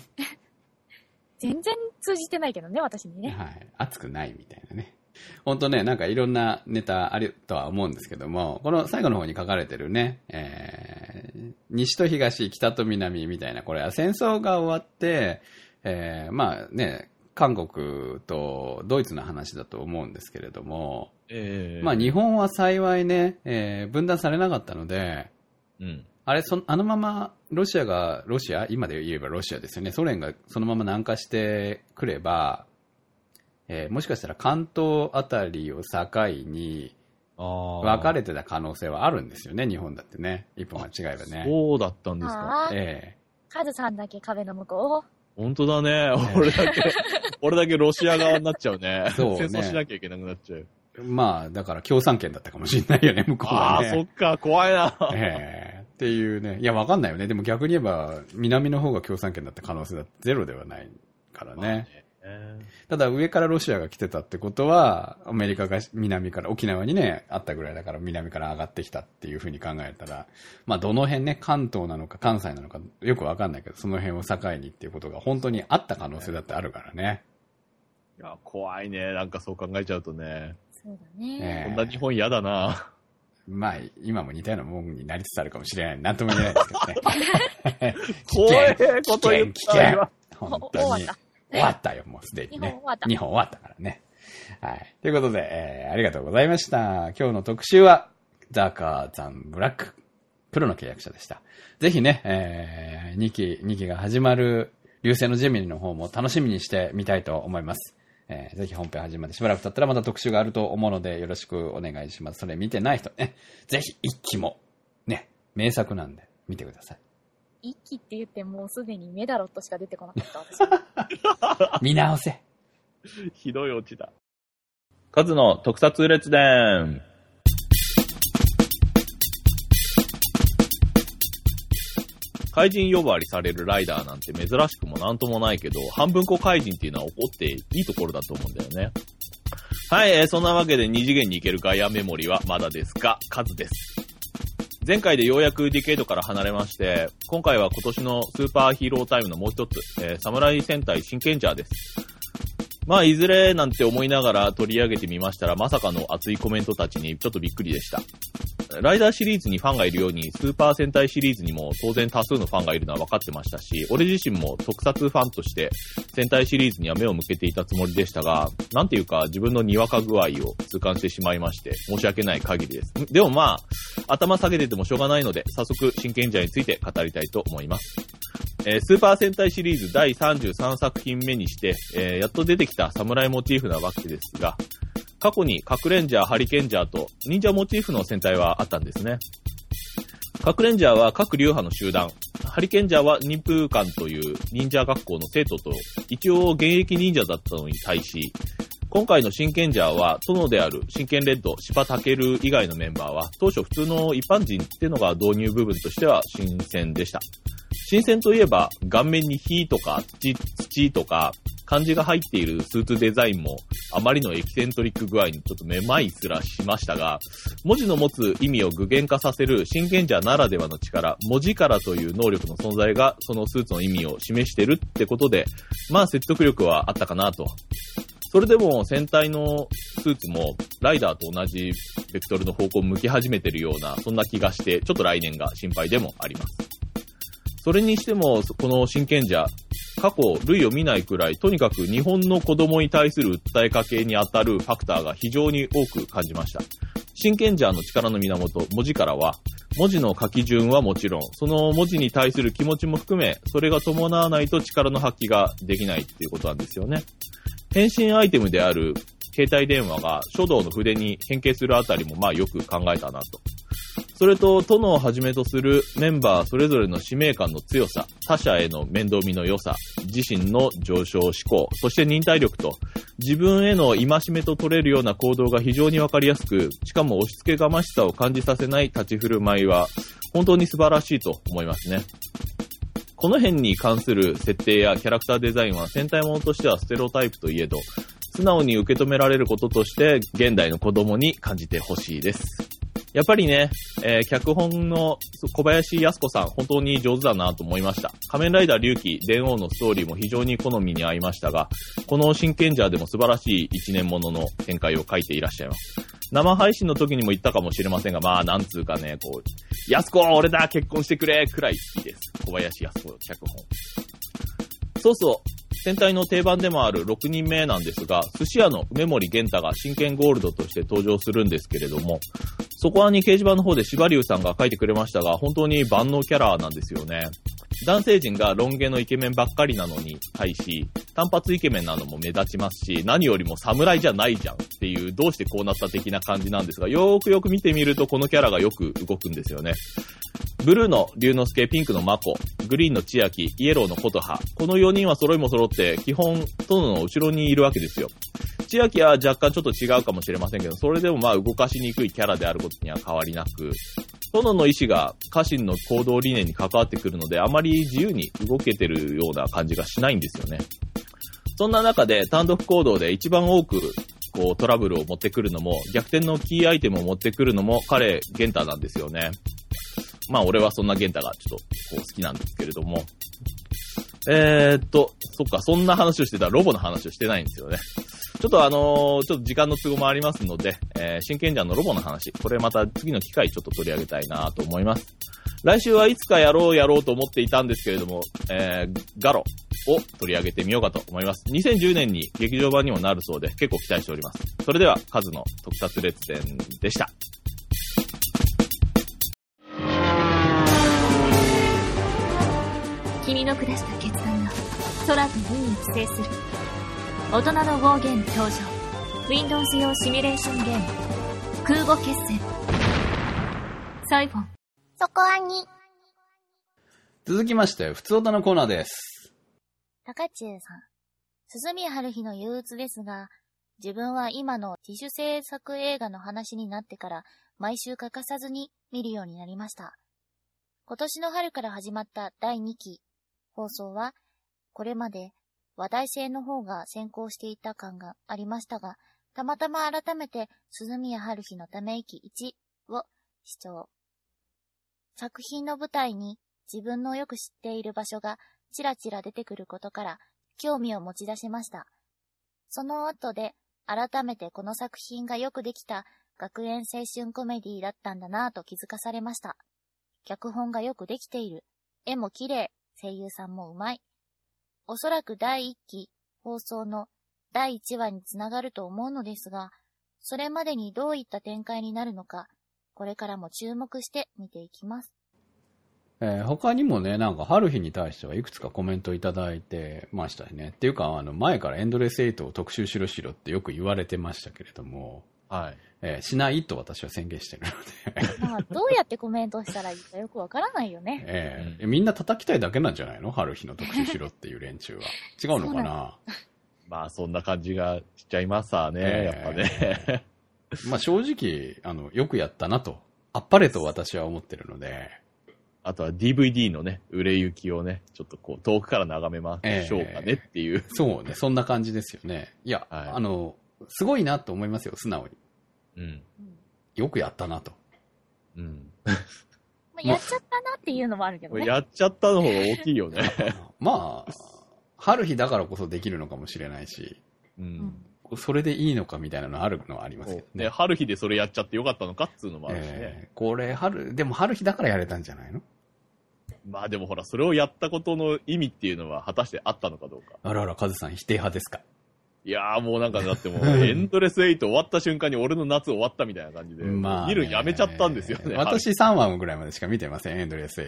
全然通じてないけどね、私にね。 はい。熱くないみたいなね。ほんとね、なんかいろんなネタあるとは思うんですけども、この最後の方に書かれてるね、西と東、北と南みたいな、これは戦争が終わって、まあね、韓国とドイツの話だと思うんですけれども、まあ日本は幸いね、分断されなかったので、あれ、あのままロシア、今で言えばロシアですよね。ソ連がそのまま南下してくれば、もしかしたら関東あたりを境に分かれてた可能性はあるんですよね。日本だってね。一歩間違えばね。 そうだったんですか。 カズさんだけ壁の向こう。 本当だね。俺だけロシア側になっちゃうね。そうね。戦争しなきゃいけなくなっちゃう。 まあ、だから共産圏だったかもしれないよね、向こうはね。 そっか、怖いな。 っていうね。いや、わかんないよね。でも逆に言えば、南の方が共産圏だった可能性だってゼロではないからね。ただ上からロシアが来てたってことは、アメリカが南から、沖縄にね、あったぐらいだから南から上がってきたっていう風に考えたら、まあどの辺ね、関東なのか関西なのかよくわかんないけど、その辺を境にっていうことが本当にあった可能性だってあるからね。 いや、怖いね。なんかそう考えちゃうとね。 そうだね。 こんな日本嫌だな。 まあ、今も似たようなもんになりつつあるかもしれない。なんとも言えないですけどね。 怖いこと言ったわ。 本当に。終わったよ、もうすでにね。日本終わったからね。はい。ということで、ありがとうございました。今日の特集は、ダーカーザンブラック、プロの契約者でした。ぜひね、2期が始まる流星のジェミニの方も楽しみにしてみたいと思います。ぜひ本編始まってしばらく経ったらまた特集があると思うのでよろしくお願いします。それ見てない人ね、ぜひ一期もね、名作なんで見てください。 一期って言ってもうすでにメダロットしか出てこなかった私。 見直せ。 ひどいオチだ。カズの特撮列伝。怪人呼ばわりされるライダーなんて珍しくもなんともないけど、半分こ怪人っていうのは怒っていいところだと思うんだよね。 はい、そんなわけで2次元に行けるガイアメモリはまだですが、数です。前回でようやくディケイドから離れまして、今回は今年のスーパーヒーロータイムのもう一つ、サムライ戦隊真剣ジャーです。まあ、いずれなんて思いながら取り上げてみましたら、まさかの熱いコメントたちにちょっとびっくりでした。ライダーシリーズにファンがいるように、スーパー戦隊シリーズにも当然多数のファンがいるのは分かってましたし、俺自身も特撮ファンとして戦隊シリーズには目を向けていたつもりでしたが、なんていうか自分のにわか具合を痛感してしまいまして、申し訳ない限りです。でもまあ、頭下げててもしょうがないので、早速真剣ジャーについて語りたいと思います。スーパー戦隊シリーズ第33作品目にして、やっと出てきた侍モチーフなわけですが、過去に核レンジャー、ハリケンジャーと忍者モチーフの戦隊はあったんですね。核レンジャーは各流派の集団、ハリケンジャーは忍風館という忍者学校の生徒と一応現役忍者だったのに対し、今回の真剣ジャーは殿である真剣レッド、柴武以外のメンバーは当初普通の一般人っていうのが導入部分としては新鮮でした。新鮮といえば顔面に火とか土とか漢字が入っているスーツデザインもあまりのエキセントリック具合にちょっとめまいすらしましたが、文字の持つ意味を具現化させる真剣ジャーならではの力、文字からという能力の存在がそのスーツの意味を示してるってことで、まあ説得力はあったかなと。それでも戦隊のスーツもライダーと同じベクトルの方向を向き始めてるような、そんな気がしてちょっと来年が心配でもあります。それにしてもこの真剣ジャー、過去類を見ないくらいとにかく日本の子供に対する訴えかけに当たるファクターが非常に多く感じました。真剣ジャーの力の源、文字からは文字の書き順はもちろん、その文字に対する気持ちも含め、それが伴わないと力の発揮ができないっていうことなんですよね。変身アイテムである携帯電話が書道の筆に変形するあたりもまあよく考えたなと。それと、殿をはじめとするメンバーそれぞれの使命感の強さ、他者への面倒見の良さ、自身の上昇志向、そして忍耐力と、自分への戒めと取れるような行動が非常にわかりやすく、しかも押し付けがましさを感じさせない立ち振る舞いは、本当に素晴らしいと思いますね。この辺に関する設定やキャラクターデザインは戦隊ものとしてはステレオタイプといえど、素直に受け止められることとして現代の子供に感じてほしいです。やっぱりね、脚本の小林靖子さん、本当に上手だなと思いました。仮面ライダー龍騎伝王のストーリーも非常に好みに合いましたが、この真剣ジャーでも素晴らしい一年ものの展開を書いていらっしゃいます。生配信の時にも言ったかもしれませんが、まあなんつうかね、こう、靖子俺だ結婚してくれくらい好きです。小林靖子脚本。そうそう。戦隊の定番でもある6人目なんですが、寿司屋の梅森源太が真剣ゴールドとして登場するんですけれども、そこはに掲示板の方で柴龍さんが書いてくれましたが、本当に万能キャラなんですよね。男性陣がロン毛のイケメンばっかりなのに対し、単発イケメンなのも目立ちますし、何よりも侍じゃないじゃんっていう、どうしてこうなった的な感じなんですが、よーく見てみるとこのキャラがよく動くんですよね。ブルーの龍之介、ピンクのマコ、グリーンの千秋、イエローの琴葉。この4人は揃いも揃って基本殿の後ろにいるわけですよ。千秋は若干ちょっと違うかもしれませんけど、それでもまあ動かしにくいキャラであることには変わりなく、殿の意志が家臣の行動理念に関わってくるので、あまり自由に動けてるような感じがしないんですよね。そんな中で単独行動で一番多くこうトラブルを持ってくるのも、逆転のキーアイテムを持ってくるのも彼、ゲンタなんですよね。まあ俺はそんなゲンタがちょっとこう好きなんですけれども。そっか、そんな話をしてたらロボの話をしてないんですよね。ちょっと時間の都合もありますので、真剣ジャーのロボの話、これまた次の機会ちょっと取り上げたいなと思います。来週はいつかやろうと思っていたんですけれども、ガロを取り上げてみようかと思います。2010年に劇場版にもなるそうで結構期待しております。それでは、カズの特撮列伝でした。 君の下した決断が空と海に寄生する。大人のウォーゲーム登場。Windows 用シミュレーションゲーム。空母決戦。サイフォン。 そこはに。 続きまして、ふつおたのコーナーです。 高中さん。鈴宮春日の憂鬱ですが、自分は今の自主制作映画の話になってから毎週欠かさずに見るようになりました。今年の春から始まった第2期放送は、これまで話題性の方が先行していた感がありましたが、 たまたま改めて鈴宮春日のため息1を視聴。作品の舞台に自分のよく知っている場所がちらちら出てくることから興味を持ち出しました。その後で改めてこの作品がよくできた学園青春コメディだったんだなぁと気づかされました。脚本がよくできている。絵も綺麗。声優さんもうまい。おそらく第1期放送の第1話につながると思うのですが、それまでにどういった展開になるのか、これからも注目して見ていきます。 他にもね、なんか春日に対してはいくつかコメントいただいてましたね。っていうか、前からエンドレス8を特集しろしろってよく言われてましたけれども、 はい。 しないと私は宣言してるので。 まあ、どうやってコメントしたらいいかよくわからないよね。 みんな叩きたいだけなんじゃないの？春日の特集しろっていう連中は。違うのかな？ まあ、そんな感じがしちゃいますわね、やっぱね。 まあ、正直、よくやったなと、あっぱれと私は思ってるので。 あとは DVD のね、売れ行きをね、ちょっとこう、遠くから眺めましょうかねっていう。 そうね、そんな感じですよね。いや、はい、すごいなと思いますよ、素直に。 うん。 よくやったなと。 うん。 やっちゃったなっていうのもあるけどね。 やっちゃったの方が大きいよね。 まあ、春日だからこそできるのかもしれないし、 うん。 それでいいのかみたいなのあるのはありますけどね。 春日でそれやっちゃってよかったのかっつうのもあるしね。 これ、でも春日だからやれたんじゃないの？ まあでもほら、それをやったことの意味っていうのは果たしてあったのかどうか。 あらあら、カズさん否定派ですか？ いやーもうなんかだってもう、エンドレス8終わった瞬間に俺の夏終わったみたいな感じで、まあ見るやめちゃったんですよね。 私3話ぐらいまでしか見てません、エンドレス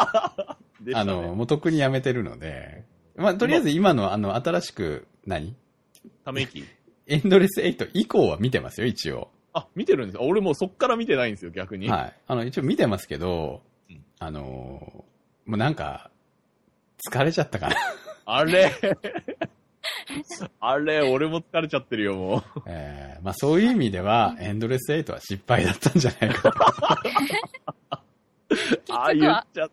8。ね、もうとっくにやめてるので、まあとりあえず今の新しく、 ため息エンドレス8以降は見てますよ、一応。 あ、見てるんですか？俺もうそっから見てないんですよ、逆に。 はい。一応見てますけど、もうなんか、疲れちゃったかな。 あれあれ、俺も疲れちゃってるよ、もう。 まあそういう意味では、エンドレス8は失敗だったんじゃないかあ、言っちゃった。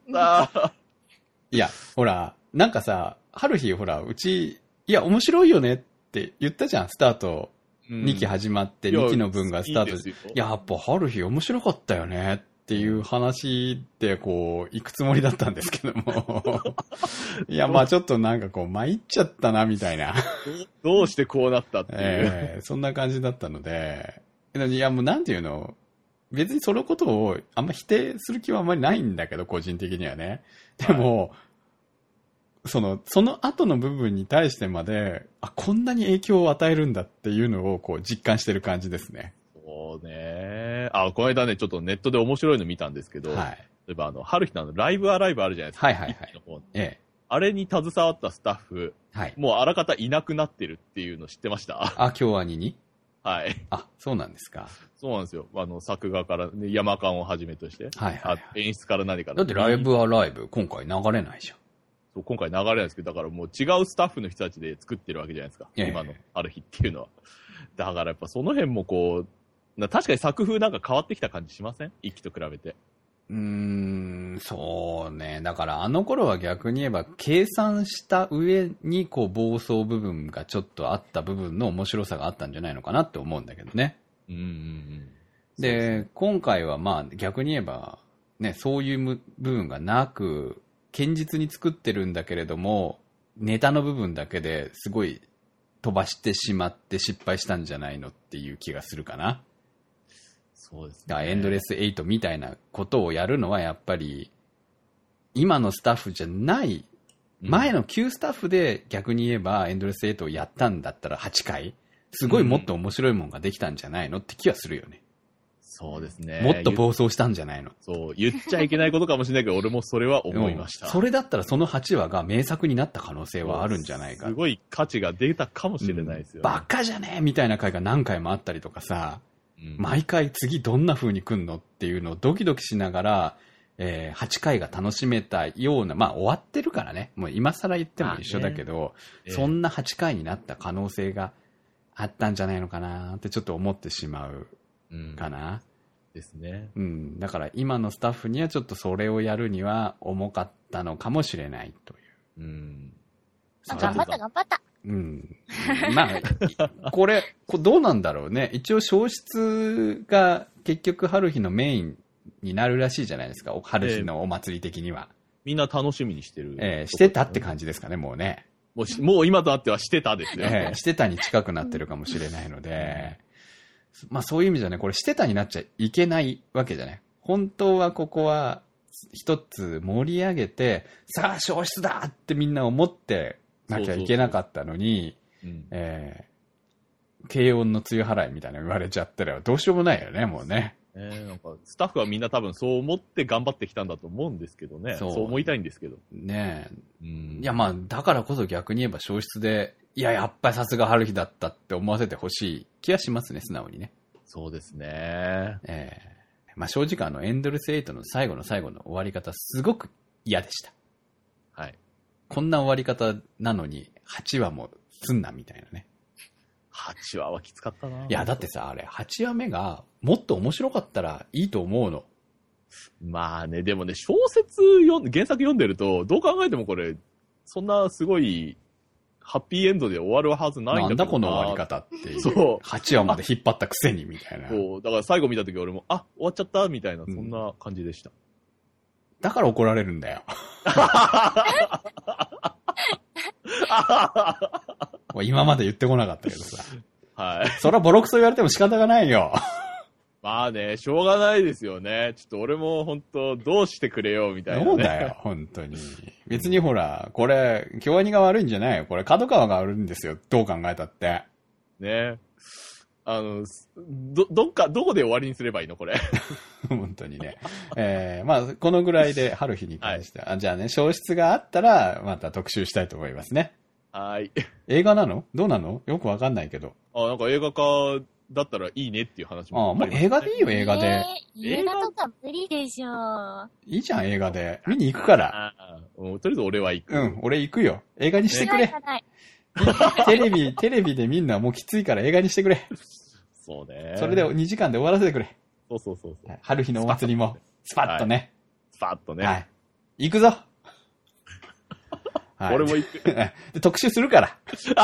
いや、ほら、なんかさ、春日ほら、いや、面白いよねって言ったじゃん、スタート。2期始まって2期の分がスタート。やっぱ春日面白かったよねっていう話でこう、行くつもりだったんですけども。いや、まあちょっとなんかこう、参っちゃったな、みたいな。 どうしてこうなったっていう。 そんな感じだったので、いや、もうなんていうの、別にそのことをあんま否定する気はあんまりないんだけど、個人的にはね。でも、その後の部分に対してまで、こんなに影響を与えるんだっていうのをこう実感してる感じですね。 そうね。この間ね、ちょっとネットで面白いの見たんですけど、はい、例えば春日のライブアライブあるじゃないですか。 はいはいはい。 あれに携わったスタッフ、はい、もうあらかたいなくなってるっていうの知ってました？ 京アニに？ はい。 そうなんですか。 そうなんですよ。作画から、ね、山間をはじめとして。 はいはい、はい。 演出から何から。 だってライブアライブ、今回流れないじゃん。 今回流れないですけど、だからもう違うスタッフの人たちで作ってるわけじゃないですか。今のある日っていうのは。だからやっぱその辺もこう、確かに作風なんか変わってきた感じしません？一期と比べて。 そうね。だからあの頃は逆に言えば計算した上にこう暴走部分がちょっとあった部分の面白さがあったんじゃないのかなって思うんだけどね。で、今回はまあ逆に言えばね、そういう部分がなく、堅実に作ってるんだけれども、ネタの部分だけですごい飛ばしてしまって失敗したんじゃないのっていう気がするかな。 そうですね。 だからエンドレス8みたいなことをやるのはやっぱり、今のスタッフじゃない、前の旧スタッフで逆に言えばエンドレス8をやったんだったら8回、すごいもっと面白いもんができたんじゃないのって気はするよね。 そうですね。 もっと暴走したんじゃないの？ そう、言っちゃいけないことかもしれないけど、俺もそれは思いました。 それだったらその8話が名作になった可能性はあるんじゃないか。 すごい価値が出たかもしれないですよね。 バカじゃねえみたいな回が何回もあったりとかさ、毎回次どんな風に来んのっていうのをドキドキしながら、8回が楽しめたような、まあ終わってるからね、もう今更言っても一緒だけど、そんな8回になった可能性があったんじゃないのかなってちょっと思ってしまうかな。 ですね。 だから今のスタッフにはちょっとそれをやるには重かったのかもしれないという。 頑張った。 うん。まあ、これどうなんだろうね。一応消失が結局春日のメインになるらしいじゃないですか。春日のお祭り的には。 みんな楽しみにしてる。 してたって感じですかね、もうね。 もう今となってはしてたですよ。 してたに近くなってるかもしれないので、まあそういう意味じゃね、これしてたになっちゃいけないわけじゃない。本当はここは一つ盛り上げて、さあ消失だってみんな思ってなきゃいけなかったのに、軽音の梅雨払いみたいなの言われちゃったらどうしようもないよね、もうね。 なんかスタッフはみんな多分そう思って頑張ってきたんだと思うんですけどね。そう思いたいんですけど。 ねえ。いやまあ、だからこそ逆に言えば消失で、いや、やっぱりさすが春日だったって思わせてほしい気はしますね、素直にね。 そうですね。 まあ正直エンドレス8の最後の最後の終わり方、すごく嫌でした。 はい。 こんな終わり方なのに、8話もすんなみたいなね。 8話はきつかったな。 いや、だってさ、あれ、8話目がもっと面白かったらいいと思うの。 まあね、でもね、原作読んでると、どう考えてもこれ、そんなすごい、ハッピーエンドで終わるはずないんだけどな。 なんだこの終わり方っていう。 そう。 8話まで引っ張ったくせに、みたいな。 そう。だから最後見たとき俺も、終わっちゃったみたいな、そんな感じでした。 だから怒られるんだよ。今まで言ってこなかったけどさ。 はい。 そらボロクソ言われても仕方がないよ。 まあね、しょうがないですよね。ちょっと俺も本当どうしてくれよ、みたいな、ね。 そうだよ、本当に。別にほら、これ、京アニが悪いんじゃないよ。これ、角川が悪いんですよ。どう考えたって。 ね。どこで終わりにすればいいのこれ。 本当にね。まあ、このぐらいで春日に関しては。じゃあね、消失があったら、また特集したいと思いますね。 はい。 映画なの？どうなの？よくわかんないけど。 なんか映画化だったらいいねっていう話ももう映画でいいよ、映画で。 映画とか無理でしょ。 いいじゃん、映画で。見に行くから。 とりあえず俺は行く。 俺行くよ。映画にしてくれ。テレビでみんなもうきついから映画にしてくれ。 そうね。 それで2時間で終わらせてくれ。 そう。 春日のお祭りも、スパッとね。 スパッとね。 はい。行くぞ。 はい、俺も行く。 で特集するから。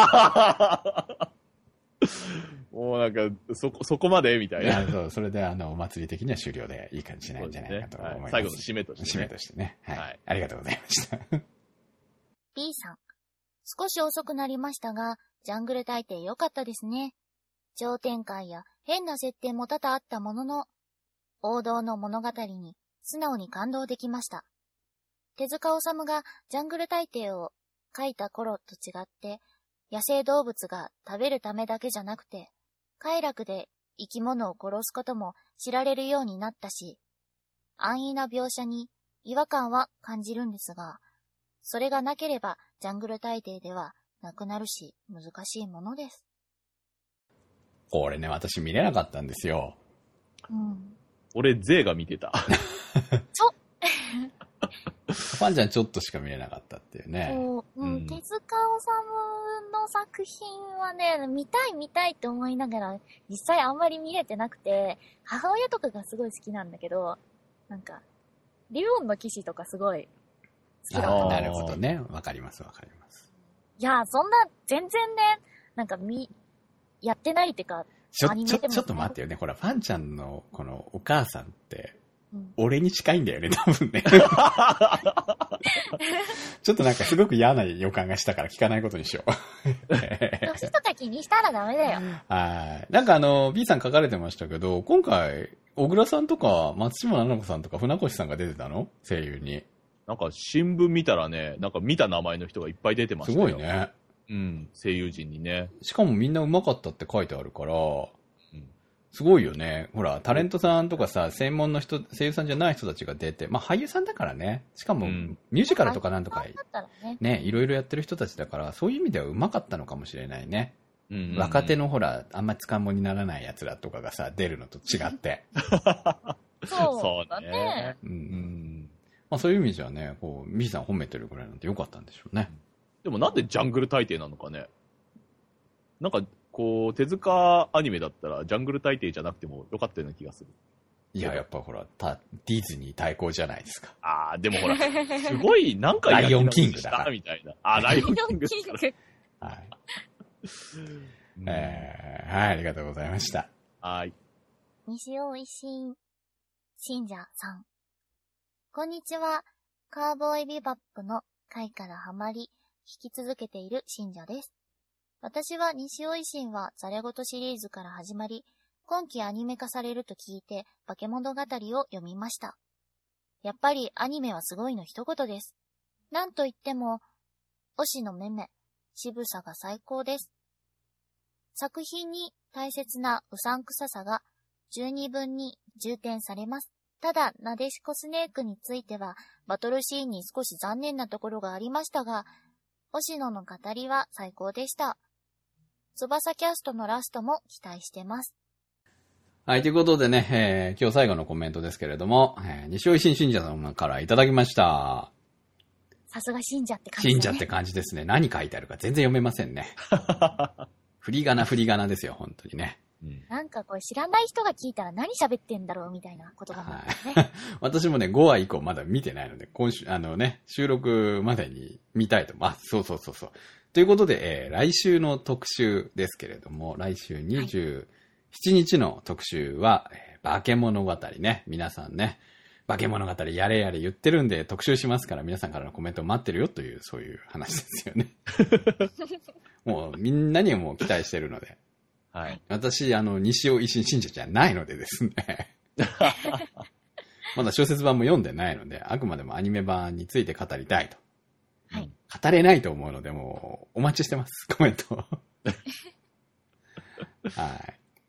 もうなんか、そこまでみたいな。 そう、それでお祭り的には終了でいい感じしないんじゃないかと思います。 最後の締めとして。 締めとしてね。はい。ありがとうございました。 B さん。少し遅くなりましたが、ジャングル大帝良かったですね。超展開や変な設定も多々あったものの、王道の物語に素直に感動できました。手塚治虫がジャングル大帝を書いた頃と違って、野生動物が食べるためだけじゃなくて、快楽で生き物を殺すことも知られるようになったし、安易な描写に違和感は感じるんですが、それがなければジャングル大帝ではなくなるし、難しいものです。 これね、私見れなかったんですよ。 俺、ゼが見てた。 ファンちゃんちょっとしか見れなかったっていうね。 手塚治虫の作品はね、見たいって思いながら、実際あんまり見れてなくて、母親とかがすごい好きなんだけど、なんか、リオンの騎士とかすごい好きだった。 なるほどね。わかります。 いや、そんな、全然ね、なんかやってないってか、 ちょっと待ってよね。ほら、ファンちゃんのこのお母さんって、俺に近いんだよね、多分ね。ちょっとなんかすごく嫌な予感がしたから聞かないことにしよう。 年とか気にしたらダメだよ。 はい。なんかB さん書かれてましたけど、今回、小倉さんとか松島菜々子さんとか船越さんが出てたの？声優に。なんか新聞見たらね、なんか見た名前の人がいっぱい出てましたよ。 すごいね。 声優陣にね。 しかもみんな上手かったって書いてあるから、すごいよね。ほら、タレントさんとかさ、専門の人、声優さんじゃない人たちが出て、まあ俳優さんだからね。しかも、ミュージカルとかなんとか、ね、いろいろやってる人たちだから、そういう意味では上手かったのかもしれないね。若手のほら、あんま捕まにならない奴らとかがさ、出るのと違って。 そうだね。 まあそういう意味じゃね、こう、B さん褒めてるぐらいなんて良かったんでしょうね。 でもなんでジャングル大帝なのかね。なんか、こう、手塚アニメだったら、ジャングル大帝じゃなくてもよかったような気がする。 いや、やっぱほら、ディズニー対抗じゃないですか。 でもほら、すごい、何回ライオンキングだみたいな。ライオンキングだから。 はい。はい、ありがとうございました。 はい。 西尾維新信者さん。こんにちは。カーボーイビバップの回からハマり、弾き続けている信者です。私は西尾維新はザレ言シリーズから始まり、今期アニメ化されると聞いて、化け物語を読みました。やっぱりアニメはすごいの一言です。なんといっても、推しのめめ、渋さが最高です。作品に大切なうさんくささが十二分に重点されます。ただ、なでしこスネークについては、バトルシーンに少し残念なところがありましたが、星野の語りは最高でした。翼キャストのラストも期待してます。 はい、ということでね、今日最後のコメントですけれども、西尾維新信者さんからいただきました。 さすが信者って感じですね。 信者って感じですね。何書いてあるか全然読めませんね。振り仮名ですよ、本当にね。 なんかこれ知らない人が聞いたら何喋ってんだろうみたいなことがあるんですね。 私もね、5話以降まだ見てないので、今週、収録までに見たいと。そう。ということで、来週の特集ですけれども、来週27日の特集は、化け物語ね。皆さんね、化け物語やれやれ言ってるんで特集しますから、皆さんからのコメントを待ってるよという、そういう話ですよね。もうみんなにも期待してるので。 はい。 私、西尾維新信者じゃないのでですね。まだ小説版も読んでないので、あくまでもアニメ版について語りたいと。 はい。 語れないと思うので、もう、お待ちしてます。コメント。はい。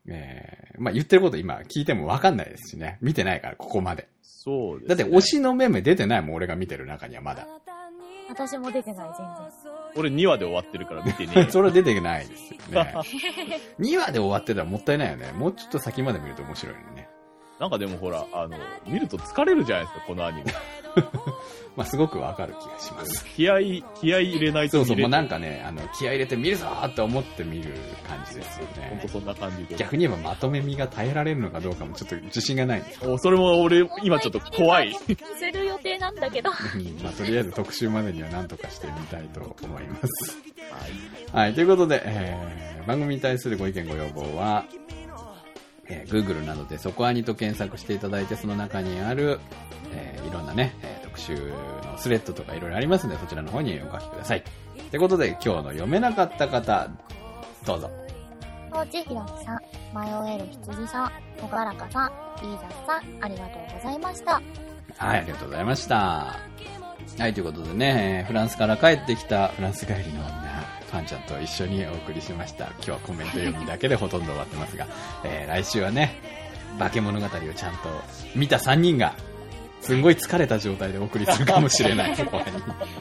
まあ言ってること今聞いても分かんないですしね。見てないから、ここまで。 そうですね。 だって、推しのメメ出てないもん、俺が見てる中にはまだ。 私も出てない、全然。 俺2話で終わってるから見てね。 それは出てないですよね。2話で終わってたらもったいないよね。もうちょっと先まで見ると面白いのね。 なんかでもほら、見ると疲れるじゃないですか、このアニメ。 まあすごくわかる気がします。 気合入れないと見れる。 そう、もうなんかね、気合入れて見るぞーって思って見る感じですよね。 ほんとそんな感じで。 逆に言えばまとめ見が耐えられるのかどうかもちょっと自信がないんです。 それも俺、今ちょっと怖い。 する予定なんだけど。 まあとりあえず特集までには何とかしてみたいと思います。はい。ということで、番組に対するご意見ご要望は、Google などでそこアニと検索していただいて、その中にある、いろんなね、特集のスレッドとかいろいろありますので、そちらの方にお書きください。ということで、今日の読めなかった方、どうぞ。 コーチひろきさん、迷える羊さん、ほがらかさん、リーザスさん、ありがとうございました。はい、 ありがとうございました。はい、ということでね、フランスから帰ってきたフランス帰りの女、パンちゃんと一緒にお送りしました。今日はコメント読みだけでほとんど終わってますが、来週はね、化け物語をちゃんと見た3人が、すんごい疲れた状態でお送りするかもしれない。とりあ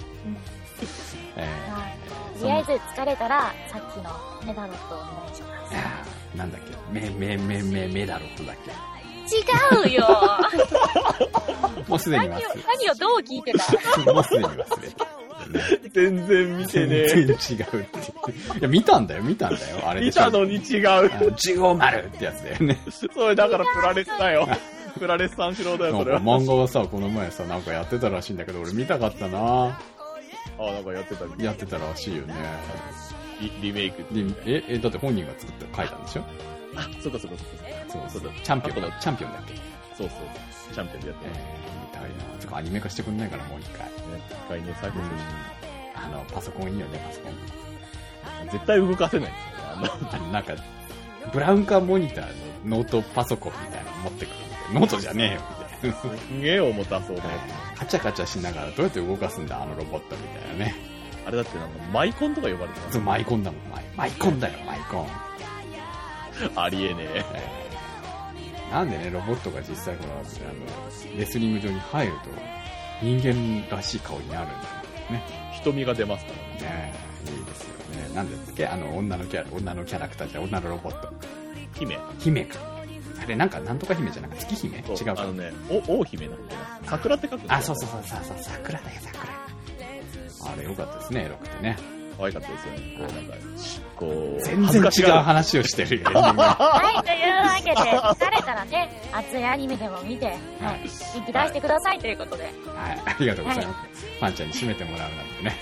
えず疲れたら、さっきのメダロットをお願いします。 なんだっけ、メダロットだっけ。 違うよ。 もうすでに忘れ何をどう聞いてた？ もうすでに忘れた。 全然見てねえ。 全然違うって。いや、見たんだよ。あれで見たのに違う。 150ってやつだよね。 それだからプラレスだよ。プラレス三四郎だよ、それは。 漫画がさ、この前さ、なんかやってたらしいんだけど、俺見たかったな。 なんかやってたらしいよね。 リメイク。 だって本人が作って書いたんでしょ？ そうか。 そうチャンピオンだっけ？ そう。チャンピオンでやってる。 見たいな。つかアニメ化してくんないからもう一回。 一回ね、再放送して。 パソコンいいよね、パソコン。 絶対動かせないんですよね。 なんか、ブラウン管モニターのノートパソコンみたいなの持ってくるみたいな。ノートじゃねえよ、みたいな。 すげえ重たそうね。 カチャカチャしながらどうやって動かすんだ、あのロボットみたいなね。 あれだってなんかマイコンとか呼ばれてます。 マイコンだもん、マイコンだよ、マイコン。 ありえねえ。 なんでね、ロボットが実際レスリング場に入ると、人間らしい顔になるんだよね。 瞳が出ますからね。いいですよね。なんだっけ、女のキャラクターじゃ、女のロボット。姫か。あれ、なんとか姫じゃなくて、月姫？違うか。 王姫なんだよ。桜って書くんだよ。 そう、桜だよ、桜。あれ、よかったですね、エロくてね。 可愛かったですよね。 全然違う話をしてるよ。 はい、というわけで、疲れたらね、熱いアニメでも見て、元気出してくださいということで。 はい、ありがとうございます。パンちゃんに締めてもらうなんてね。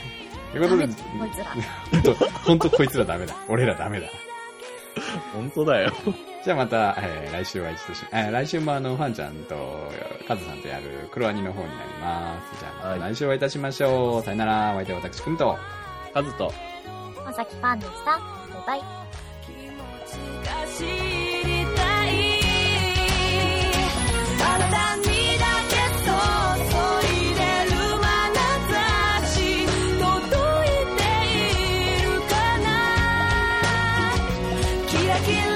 ということで、 こいつら。 ほんとこいつらダメだ。俺らダメだ。 本当だよ。 じゃあまた、来週は来週もファンちゃんとカズさんとやる黒アニの方になります。じゃあまた来週お会いいたしましょう。さよなら。お相手は私、くんと。 カズと。 まさきファンでした。バイバイ。 キラキラ